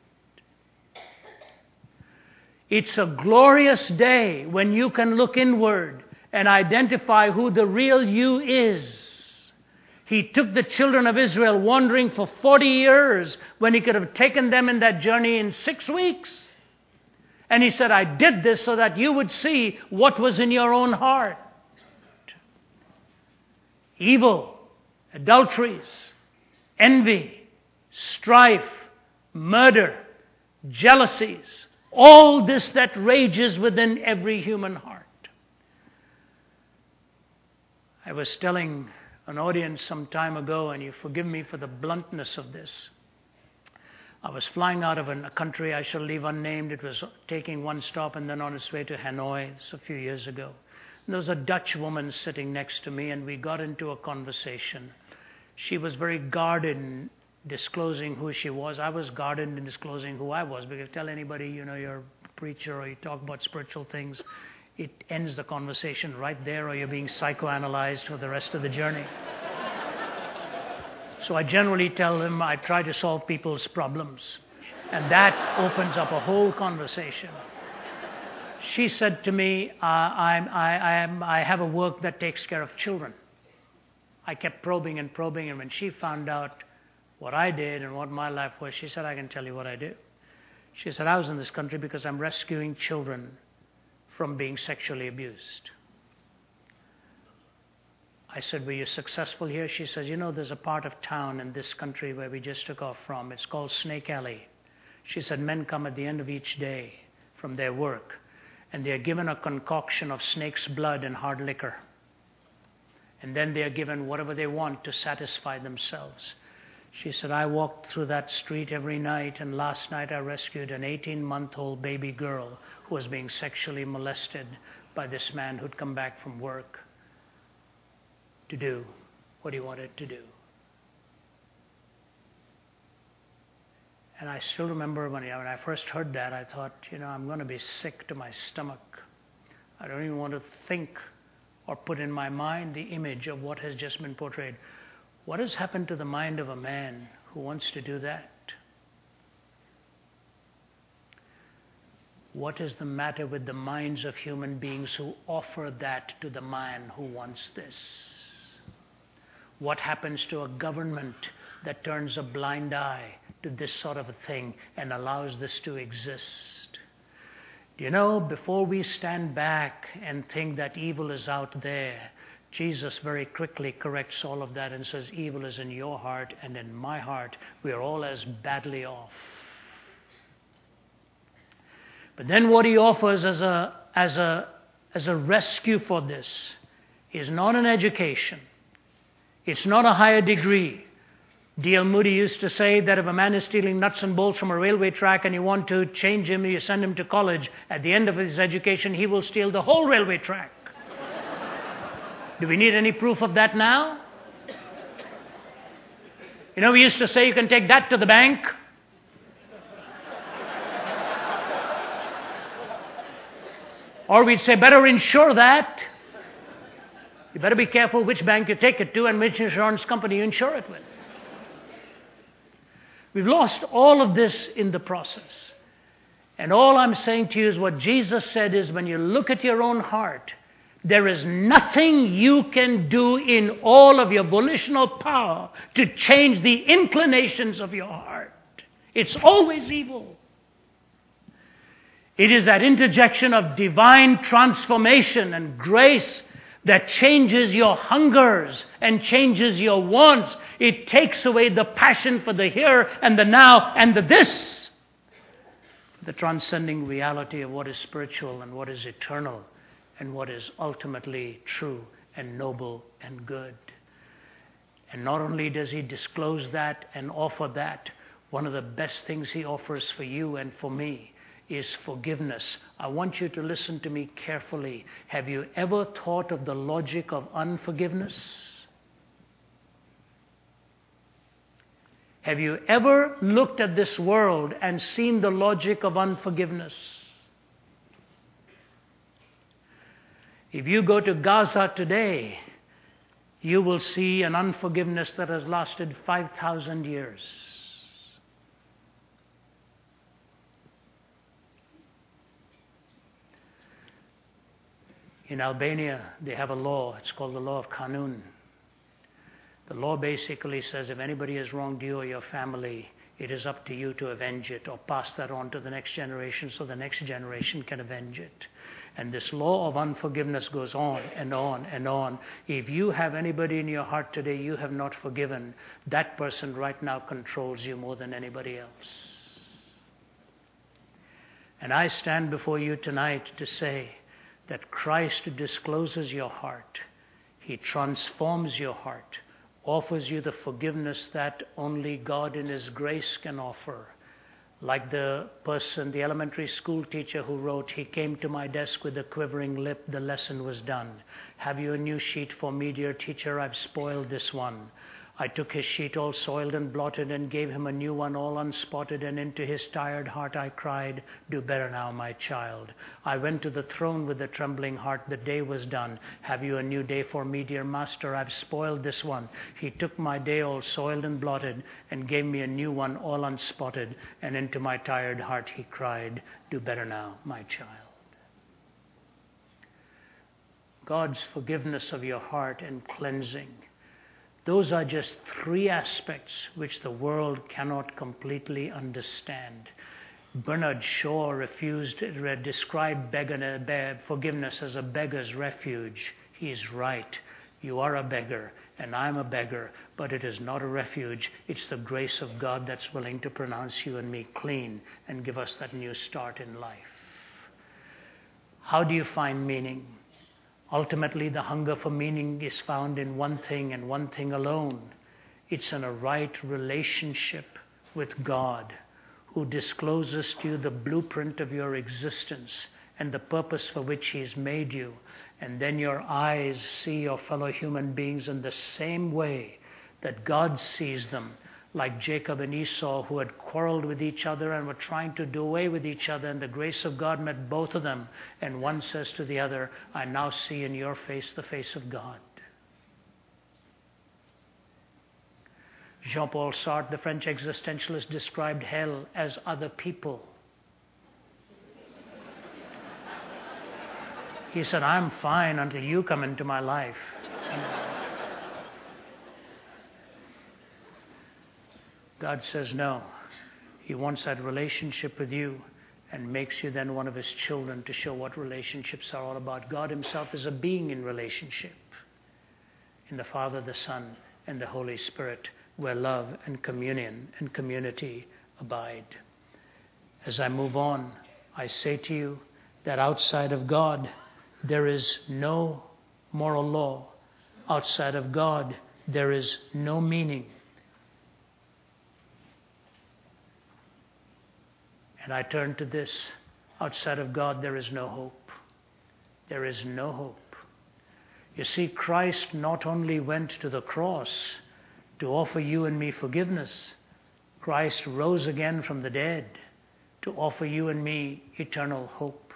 It's a glorious day when you can look inward and identify who the real you is. He took the children of Israel wandering for 40 years when he could have taken them in that journey in 6 weeks. And he said, I did this so that you would see what was in your own heart. Evil, adulteries, envy, strife, murder, jealousies, all this that rages within every human heart. I was telling an audience some time ago, and you forgive me for the bluntness of this. I was flying out of a country I shall leave unnamed. It was taking one stop and then on its way to Hanoi. It's a few years ago. And there was a Dutch woman sitting next to me, and we got into a conversation. She was very guarded in disclosing who she was. I was guarded in disclosing who I was, because if you tell anybody, you're a preacher or you talk about spiritual things, it ends the conversation right there, or you're being psychoanalyzed for the rest of the journey. So I generally tell them I try to solve people's problems. And that opens up a whole conversation. She said to me, I have a work that takes care of children. I kept probing, and when she found out what I did and what my life was, she said, I can tell you what I do. She said, I was in this country because I'm rescuing children from being sexually abused. I said, were you successful here? She says, there's a part of town in this country where we just took off from. It's called Snake Alley. She said, men come at the end of each day from their work, and they're given a concoction of snake's blood and hard liquor. And then they're given whatever they want to satisfy themselves. She said, I walked through that street every night, and last night I rescued an 18-month-old baby girl who was being sexually molested by this man who'd come back from work to do what he wanted to do. And I still remember when I first heard that, I thought, I'm going to be sick to my stomach. I don't even want to think or put in my mind the image of what has just been portrayed. What has happened to the mind of a man who wants to do that? What is the matter with the minds of human beings who offer that to the man who wants this? What happens to a government that turns a blind eye to this sort of a thing and allows this to exist? Before we stand back and think that evil is out there, Jesus very quickly corrects all of that and says, evil is in your heart and in my heart. We are all as badly off. But then what he offers as a rescue for this is not an education. It's not a higher degree. D.L. Moody used to say that if a man is stealing nuts and bolts from a railway track and you want to change him, you send him to college, at the end of his education, he will steal the whole railway track. Do we need any proof of that now? We used to say you can take that to the bank. Or we'd say better insure that. You better be careful which bank you take it to and which insurance company you insure it with. We've lost all of this in the process. And all I'm saying to you is what Jesus said is, when you look at your own heart, there is nothing you can do in all of your volitional power to change the inclinations of your heart. It's always evil. It is that interjection of divine transformation and grace that changes your hungers and changes your wants. It takes away the passion for the here and the now and the this. The transcending reality of what is spiritual and what is eternal and what is ultimately true and noble and good. And not only does he disclose that and offer that, one of the best things he offers for you and for me is forgiveness. I want you to listen to me carefully. Have you ever thought of the logic of unforgiveness? Have you ever looked at this world and seen the logic of unforgiveness? If you go to Gaza today, you will see an unforgiveness that has lasted 5,000 years. In Albania, they have a law. It's called the law of Kanun. The law basically says if anybody has wronged you or your family, it is up to you to avenge it or pass that on to the next generation so the next generation can avenge it. And this law of unforgiveness goes on and on and on. If you have anybody in your heart today you have not forgiven, that person right now controls you more than anybody else. And I stand before you tonight to say that Christ discloses your heart. He transforms your heart, offers you the forgiveness that only God in His grace can offer. Like the person, the elementary school teacher who wrote, he came to my desk with a quivering lip, the lesson was done. Have you a new sheet for me, dear teacher? I've spoiled this one. I took his sheet all soiled and blotted and gave him a new one all unspotted, and into his tired heart I cried, do better now, my child. I went to the throne with a trembling heart, the day was done. Have you a new day for me, dear master? I've spoiled this one. He took my day all soiled and blotted and gave me a new one all unspotted, and into my tired heart he cried, do better now, my child. God's forgiveness of your heart and cleansing. Those are just three aspects which the world cannot completely understand. Bernard Shaw described forgiveness as a beggar's refuge. He is right. You are a beggar, and I'm a beggar, but it is not a refuge. It's the grace of God that's willing to pronounce you and me clean and give us that new start in life. How do you find meaning? Ultimately, the hunger for meaning is found in one thing and one thing alone. It's in a right relationship with God, who discloses to you the blueprint of your existence and the purpose for which He has made you. And then your eyes see your fellow human beings in the same way that God sees them, like Jacob and Esau, who had quarreled with each other and were trying to do away with each other, and the grace of God met both of them, and one says to the other, I now see in your face the face of God. Jean-Paul Sartre, the French existentialist, described hell as other people. He said, I'm fine until you come into my life. God says no. He wants that relationship with you and makes you then one of His children to show what relationships are all about. God Himself is a being in relationship, in the Father, the Son, and the Holy Spirit, where love and communion and community abide. As I move on, I say to you that outside of God, there is no moral law. Outside of God, there is no meaning. And I turn to this. Outside of God, there is no hope. There is no hope. You see, Christ not only went to the cross to offer you and me forgiveness, Christ rose again from the dead to offer you and me eternal hope.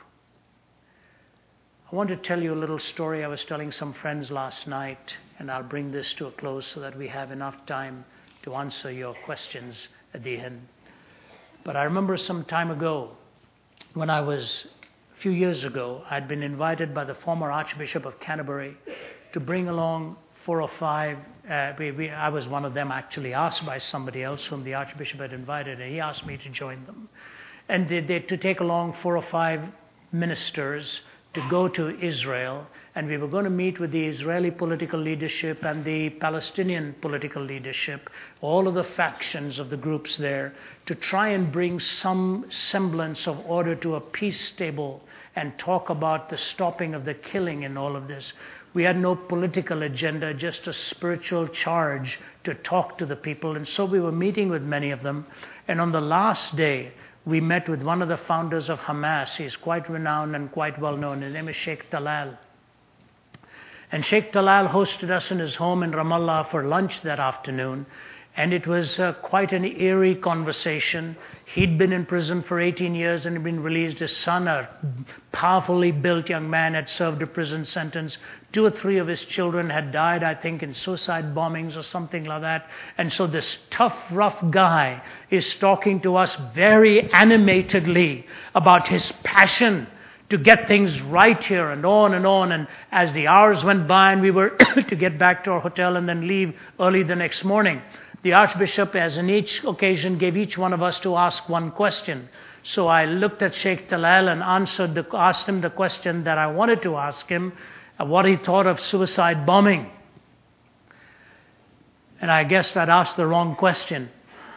I want to tell you a little story I was telling some friends last night, and I'll bring this to a close so that we have enough time to answer your questions at the end. But I remember some time ago, a few years ago, I'd been invited by the former Archbishop of Canterbury to bring along 4 or 5. I was one of them, actually asked by somebody else whom the Archbishop had invited, and he asked me to join them. And to take along 4 or 5 ministers to go to Israel, and we were going to meet with the Israeli political leadership and the Palestinian political leadership, all of the factions of the groups there, to try and bring some semblance of order to a peace table and talk about the stopping of the killing in all of this. We had no political agenda, just a spiritual charge to talk to the people. And so we were meeting with many of them. And on the last day, we met with one of the founders of Hamas. He's quite renowned and quite well known. His name is Sheikh Talal. And Sheikh Talal hosted us in his home in Ramallah for lunch that afternoon. And it was quite an eerie conversation. He'd been in prison for 18 years and had been released. His son, a powerfully built young man, had served a prison sentence. 2 or 3 of his children had died, I think, in suicide bombings or something like that. And so this tough, rough guy is talking to us very animatedly about his passion to get things right here and on and on. And as the hours went by and we were to get back to our hotel and then leave early the next morning, the Archbishop, as in each occasion, gave each one of us to ask one question. So I looked at Sheikh Talal and asked him the question that I wanted to ask him, what he thought of suicide bombing. And I guessed I'd asked the wrong question.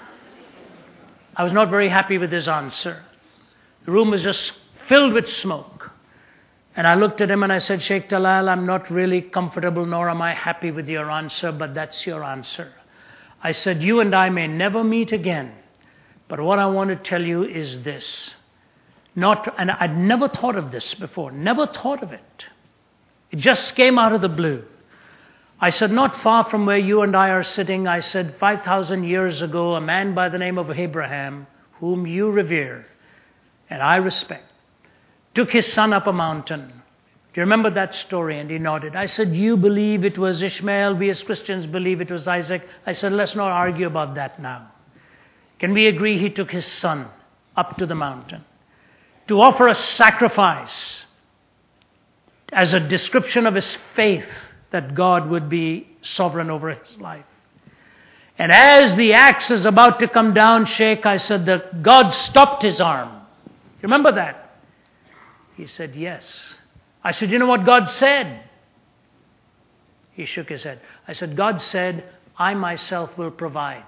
I was not very happy with his answer. The room was just filled with smoke. And I looked at him and I said, Sheikh Talal, I'm not really comfortable nor am I happy with your answer, but that's your answer. I said, you and I may never meet again, but what I want to tell you is this. And I'd never thought of this before, never thought of it. It just came out of the blue. I said, not far from where you and I are sitting, I said, 5,000 years ago, a man by the name of Abraham, whom you revere and I respect, took his son up a mountain. Do you remember that story? And he nodded. I said, you believe it was Ishmael. We as Christians believe it was Isaac. I said, let's not argue about that now. Can we agree he took his son up to the mountain to offer a sacrifice as a description of his faith that God would be sovereign over his life? And as the axe is about to come down, Sheikh, I said that God stopped his arm. You remember that? He said, yes. I said, you know what God said? He shook his head. I said, God said, I myself will provide.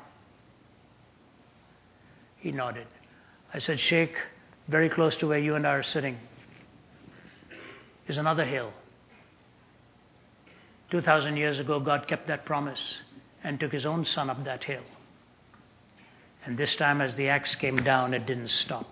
He nodded. I said, Sheikh, very close to where you and I are sitting is another hill. 2,000 years ago, God kept that promise and took his own son up that hill. And this time as the axe came down, it didn't stop.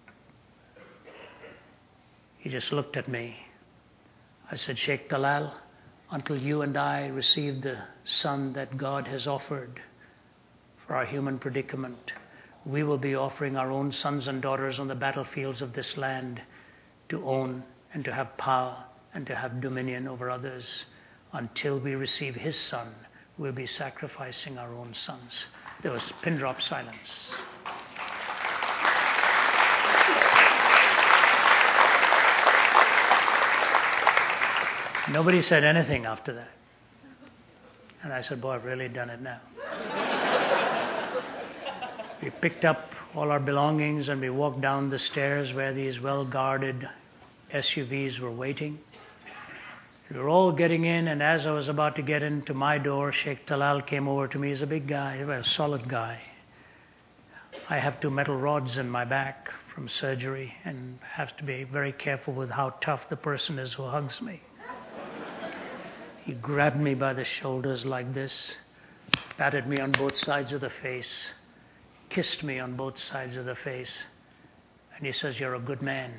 He just looked at me. I said, Sheikh Talal, until you and I receive the son that God has offered for our human predicament, we will be offering our own sons and daughters on the battlefields of this land to own and to have power and to have dominion over others. Until we receive his son, we'll be sacrificing our own sons. There was pin drop silence. Nobody said anything after that. And I said, boy, I've really done it now. We picked up all our belongings and we walked down the stairs where these well-guarded SUVs were waiting. We were all getting in, and as I was about to get into my door, Sheikh Talal came over to me. He's a big guy, a solid guy. I have 2 metal rods in my back from surgery and have to be very careful with how tough the person is who hugs me. He grabbed me by the shoulders like this, patted me on both sides of the face, kissed me on both sides of the face, and he says, you're a good man.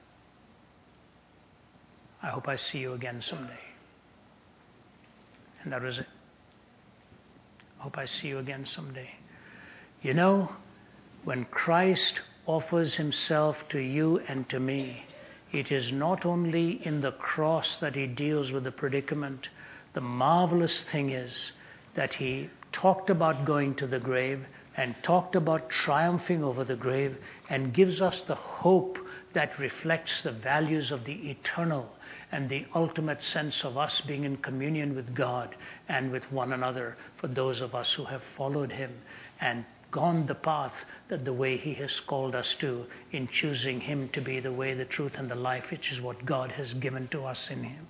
I hope I see you again someday. And that was it. I hope I see you again someday. You know, when Christ offers himself to you and to me, it is not only in the cross that he deals with the predicament. The marvelous thing is that he talked about going to the grave and talked about triumphing over the grave and gives us the hope that reflects the values of the eternal and the ultimate sense of us being in communion with God and with one another for those of us who have followed him and gone the path that the way he has called us to in choosing him to be the way, the truth, and the life, which is what God has given to us in him.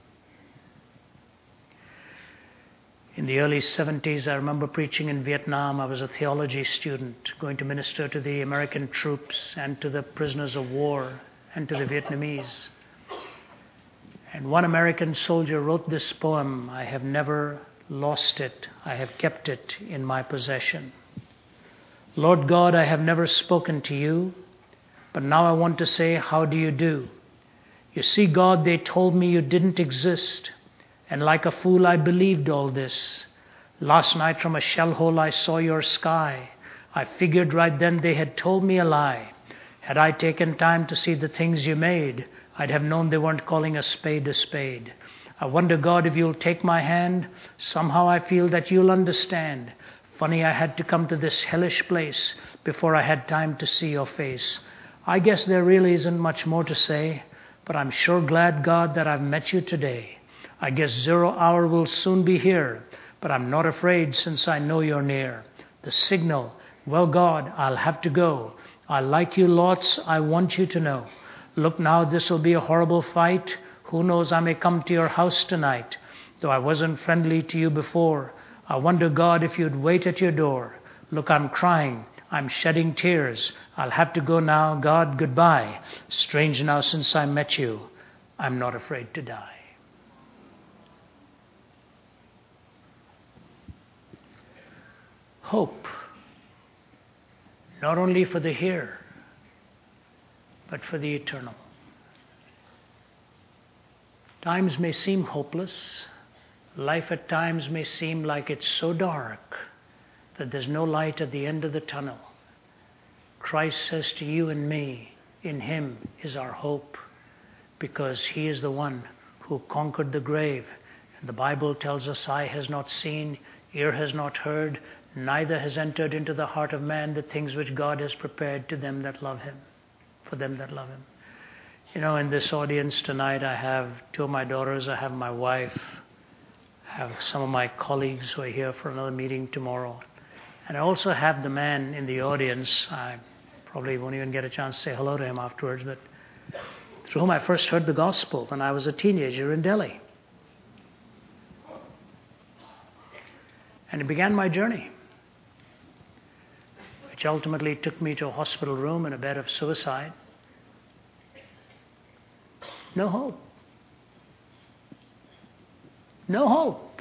In the early 70s, I remember preaching in Vietnam. I was a theology student, going to minister to the American troops and to the prisoners of war and to the Vietnamese. And one American soldier wrote this poem, I have never lost it, I have kept it in my possession. Lord God, I have never spoken to you, but now I want to say, how do you do? You see, God, they told me you didn't exist, and like a fool I believed all this. Last night from a shell hole I saw your sky. I figured right then they had told me a lie. Had I taken time to see the things you made, I'd have known they weren't calling a spade a spade. I wonder, God, if you'll take my hand. Somehow I feel that you'll understand. Funny I had to come to this hellish place before I had time to see your face. I guess there really isn't much more to say, but I'm sure glad, God, that I've met you today. I guess 0 hour will soon be here, but I'm not afraid since I know you're near. The signal, well, God, I'll have to go. I like you lots, I want you to know. Look now, this'll be a horrible fight. Who knows, I may come to your house tonight. Though I wasn't friendly to you before, I wonder, God, if you'd wait at your door. Look, I'm crying, I'm shedding tears. I'll have to go now, God, goodbye. Strange now since I met you, I'm not afraid to die. Hope, not only for the here, but for the eternal. Times may seem hopeless. Life at times may seem like it's so dark that there's no light at the end of the tunnel. Christ says to you and me, in Him is our hope, because He is the one who conquered the grave. And the Bible tells us, eye has not seen, ear has not heard, neither has entered into the heart of man the things which God has prepared to them that love Him, for them that love Him. You know, in this audience tonight, I have 2 of my daughters, I have my wife, I have some of my colleagues who are here for another meeting tomorrow. And I also have the man in the audience, I probably won't even get a chance to say hello to him afterwards, but through whom I first heard the gospel when I was a teenager in Delhi. And it began my journey, which ultimately took me to a hospital room in a bed of suicide. No hope. No hope.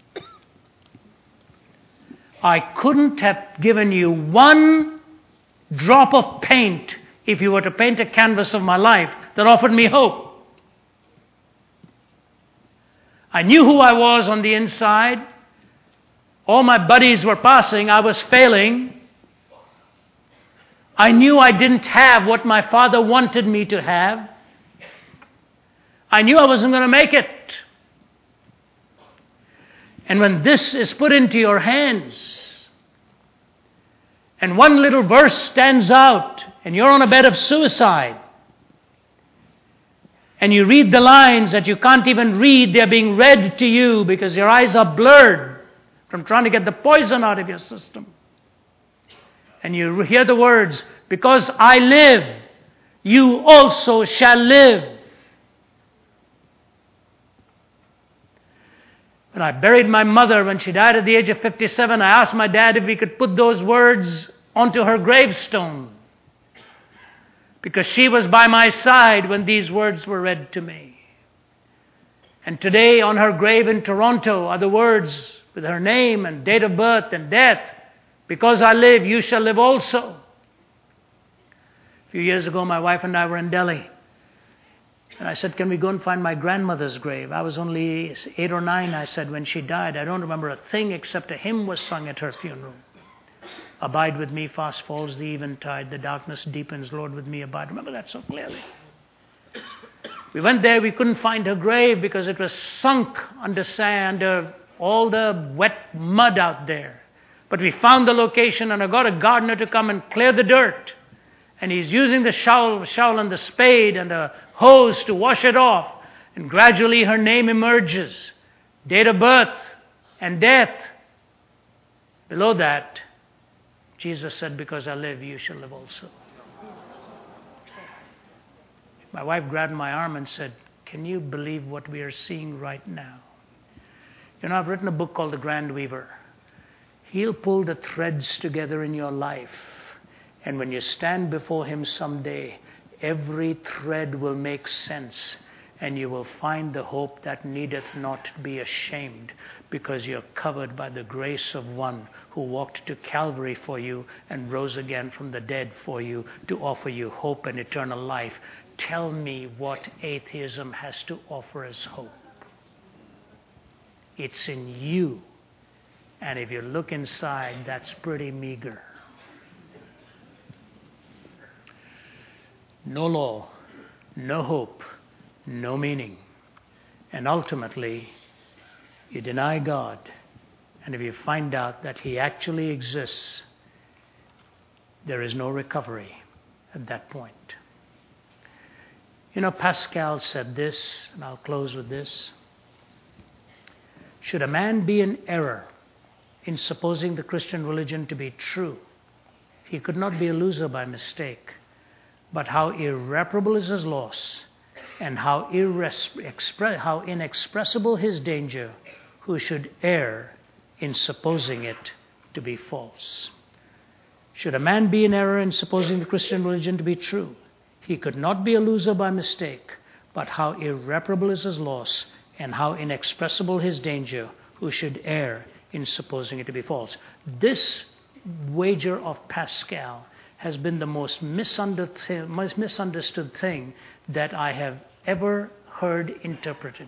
I couldn't have given you one drop of paint if you were to paint a canvas of my life that offered me hope. I knew who I was on the inside. All my buddies were passing. I was failing. I knew I didn't have what my father wanted me to have. I knew I wasn't going to make it. And when this is put into your hands, and one little verse stands out, and you're on a bed of suicide, and you read the lines that you can't even read, they're being read to you because your eyes are blurred from trying to get the poison out of your system. And you hear the words, because I live, you also shall live. When I buried my mother when she died at the age of 57, I asked my dad if we could put those words onto her gravestone, because she was by my side when these words were read to me. And today on her grave in Toronto are the words with her name and date of birth and death. Because I live, you shall live also. A few years ago, my wife and I were in Delhi. And I said, can we go and find my grandmother's grave? I was only 8 or 9, I said, when she died. I don't remember a thing except a hymn was sung at her funeral. Abide with me, fast falls the eventide, the darkness deepens, Lord, with me abide. Remember that so clearly. We went there, we couldn't find her grave because it was sunk under sand, under all the wet mud out there. But we found the location, and I got a gardener to come and clear the dirt. And he's using the shovel and the spade and the hose to wash it off. And gradually her name emerges. Date of birth and death. Below that, Jesus said, because I live, you shall live also. My wife grabbed my arm and said, can you believe what we are seeing right now? You know, I've written a book called The Grand Weaver. He'll pull the threads together in your life. And when you stand before Him someday, every thread will make sense. And you will find the hope that needeth not be ashamed, because you're covered by the grace of one who walked to Calvary for you and rose again from the dead for you to offer you hope and eternal life. Tell me what atheism has to offer as hope. It's in you And if you look inside, that's pretty meager. No law, no hope, no meaning. And ultimately, you deny God. And if you find out that He actually exists, there is no recovery at that point. You know, Pascal said this, and I'll close with this. Should a man be in error in supposing the Christian religion to be true, he could not be a loser by mistake. But how irreparable is his loss, and how inexpressible his danger, who should err in supposing it to be false. Should a man be in error in supposing the Christian religion to be true, he could not be a loser by mistake, but how irreparable is his loss, and how inexpressible his danger, who should err in supposing it to be false. This wager of Pascal has been the most misunderstood thing that I have ever heard interpreted.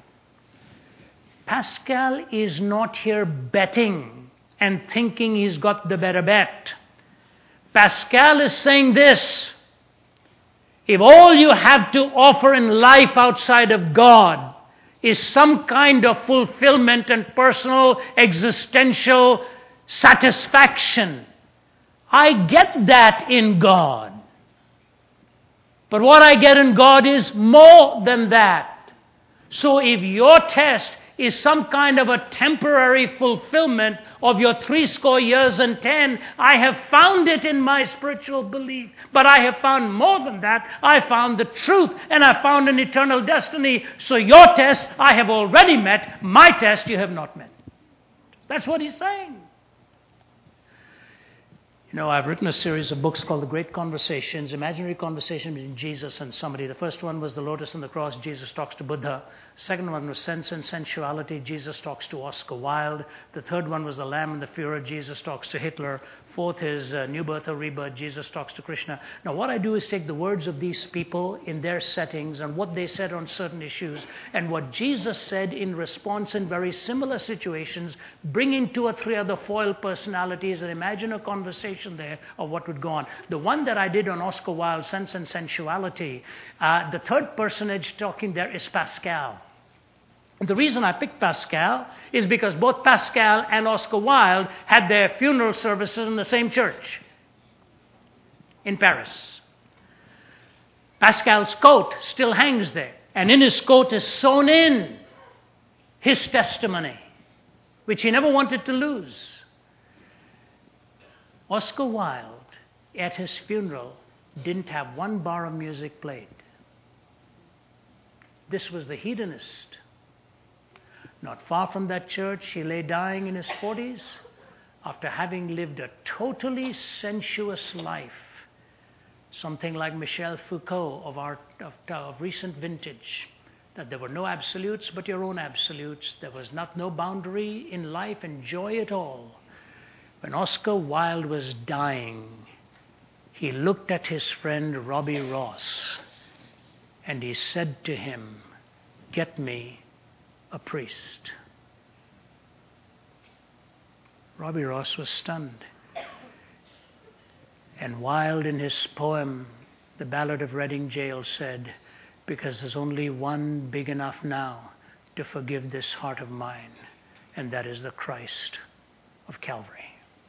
Pascal is not here betting and thinking he's got the better bet. Pascal is saying this: if all you have to offer in life outside of God is some kind of fulfillment and personal existential satisfaction, I get that in God. But what I get in God is more than that. So if your test is some kind of a temporary fulfillment of your 80 years and 10, I have found it in my spiritual belief. But I have found more than that. I found the truth, and I found an eternal destiny. So your test I have already met. My test you have not met. That's what he's saying. You know, I've written a series of books called The Great Conversations, imaginary conversation between Jesus and somebody. The first one was The Lotus and the Cross, Jesus talks to Buddha. Second one was Sense and Sensuality, Jesus talks to Oscar Wilde. The third one was The Lamb and the Führer, Jesus talks to Hitler. Fourth is New Birth or Rebirth, Jesus talks to Krishna. Now what I do is take the words of these people in their settings and what they said on certain issues and what Jesus said in response in very similar situations, bring in 2 or 3 other foil personalities and imagine a conversation there of what would go on. The one that I did on Oscar Wilde, Sense and Sensuality, the third personage talking there is Pascal. And the reason I picked Pascal is because both Pascal and Oscar Wilde had their funeral services in the same church in Paris. Pascal's coat still hangs there, and in his coat is sewn in his testimony, which he never wanted to lose. Oscar Wilde, at his funeral, didn't have one bar of music played. This was the hedonist. Not far from that church, he lay dying in his 40s after having lived a totally sensuous life. Something like Michel Foucault of recent vintage, that there were no absolutes but your own absolutes. There was no boundary in life, enjoy it all. When Oscar Wilde was dying, he looked at his friend Robbie Ross and he said to him, "Get me a priest." Robbie Ross was stunned. And Wilde, in his poem, The Ballad of Reading Gaol, said, "Because there's only one big enough now to forgive this heart of mine, and that is the Christ of Calvary."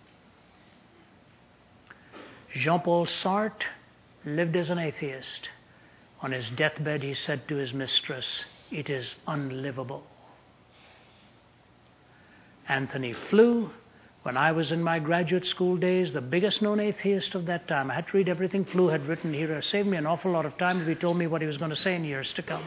Jean-Paul Sartre lived as an atheist. On his deathbed, he said to his mistress, "It is unlivable." Anthony Flew, when I was in my graduate school days, the biggest known atheist of that time. I had to read everything Flew had written. He saved me an awful lot of time if he told me what he was going to say in years to come.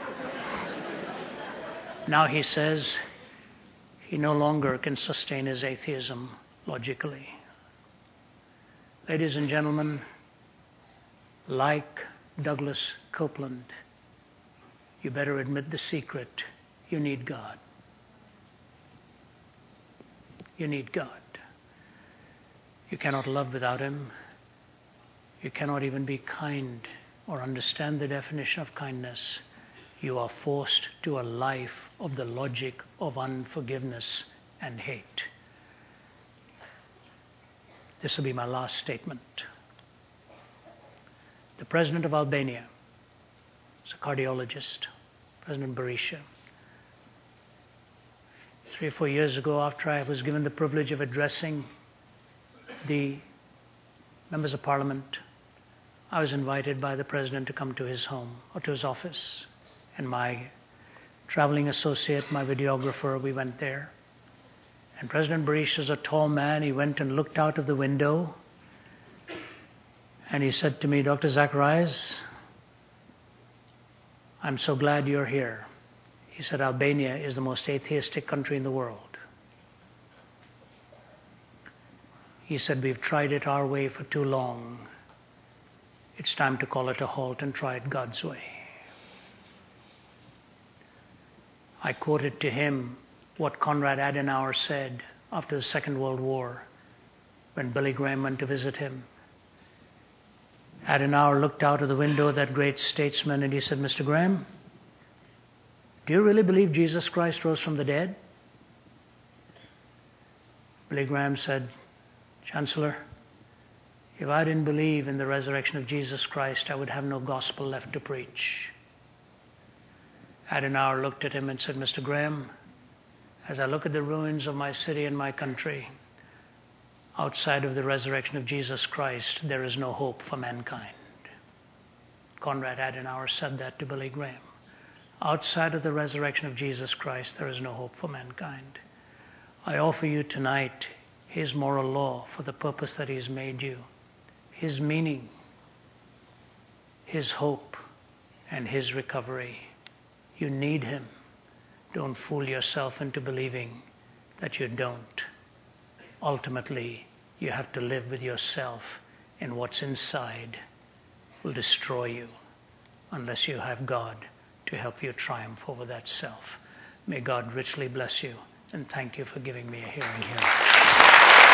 Now he says he no longer can sustain his atheism logically. Ladies and gentlemen, like Douglas Copeland, you better admit the secret. You need God. You need God. You cannot love without Him. You cannot even be kind or understand the definition of kindness. You are forced to a life of the logic of unforgiveness and hate. This will be my last statement. The President of Albania is a cardiologist, President Berisha. 3 or 4 years ago, after I was given the privilege of addressing the members of Parliament, I was invited by the President to come to his home or to his office. And my traveling associate, my videographer, we went there. And President Berisha is a tall man. He went and looked out of the window. And he said to me, Dr. Zacharias, I'm so glad you're here. He said, Albania is the most atheistic country in the world. He said, we've tried it our way for too long. It's time to call it a halt and try it God's way. I quoted to him what Konrad Adenauer said after the Second World War when Billy Graham went to visit him. Adenauer looked out of the window, that great statesman, and he said, Mr. Graham, do you really believe Jesus Christ rose from the dead? Billy Graham said, Chancellor, if I didn't believe in the resurrection of Jesus Christ, I would have no gospel left to preach. Adenauer looked at him and said, Mr. Graham, as I look at the ruins of my city and my country, outside of the resurrection of Jesus Christ, there is no hope for mankind. Konrad Adenauer said that to Billy Graham. Outside of the resurrection of Jesus Christ, there is no hope for mankind. I offer you tonight His moral law for the purpose that He has made you, His meaning, His hope, and His recovery. You need Him. Don't fool yourself into believing that you don't. Ultimately, you have to live with yourself, and what's inside will destroy you unless you have God to help you triumph over that self. May God richly bless you, and thank you for giving me a hearing here.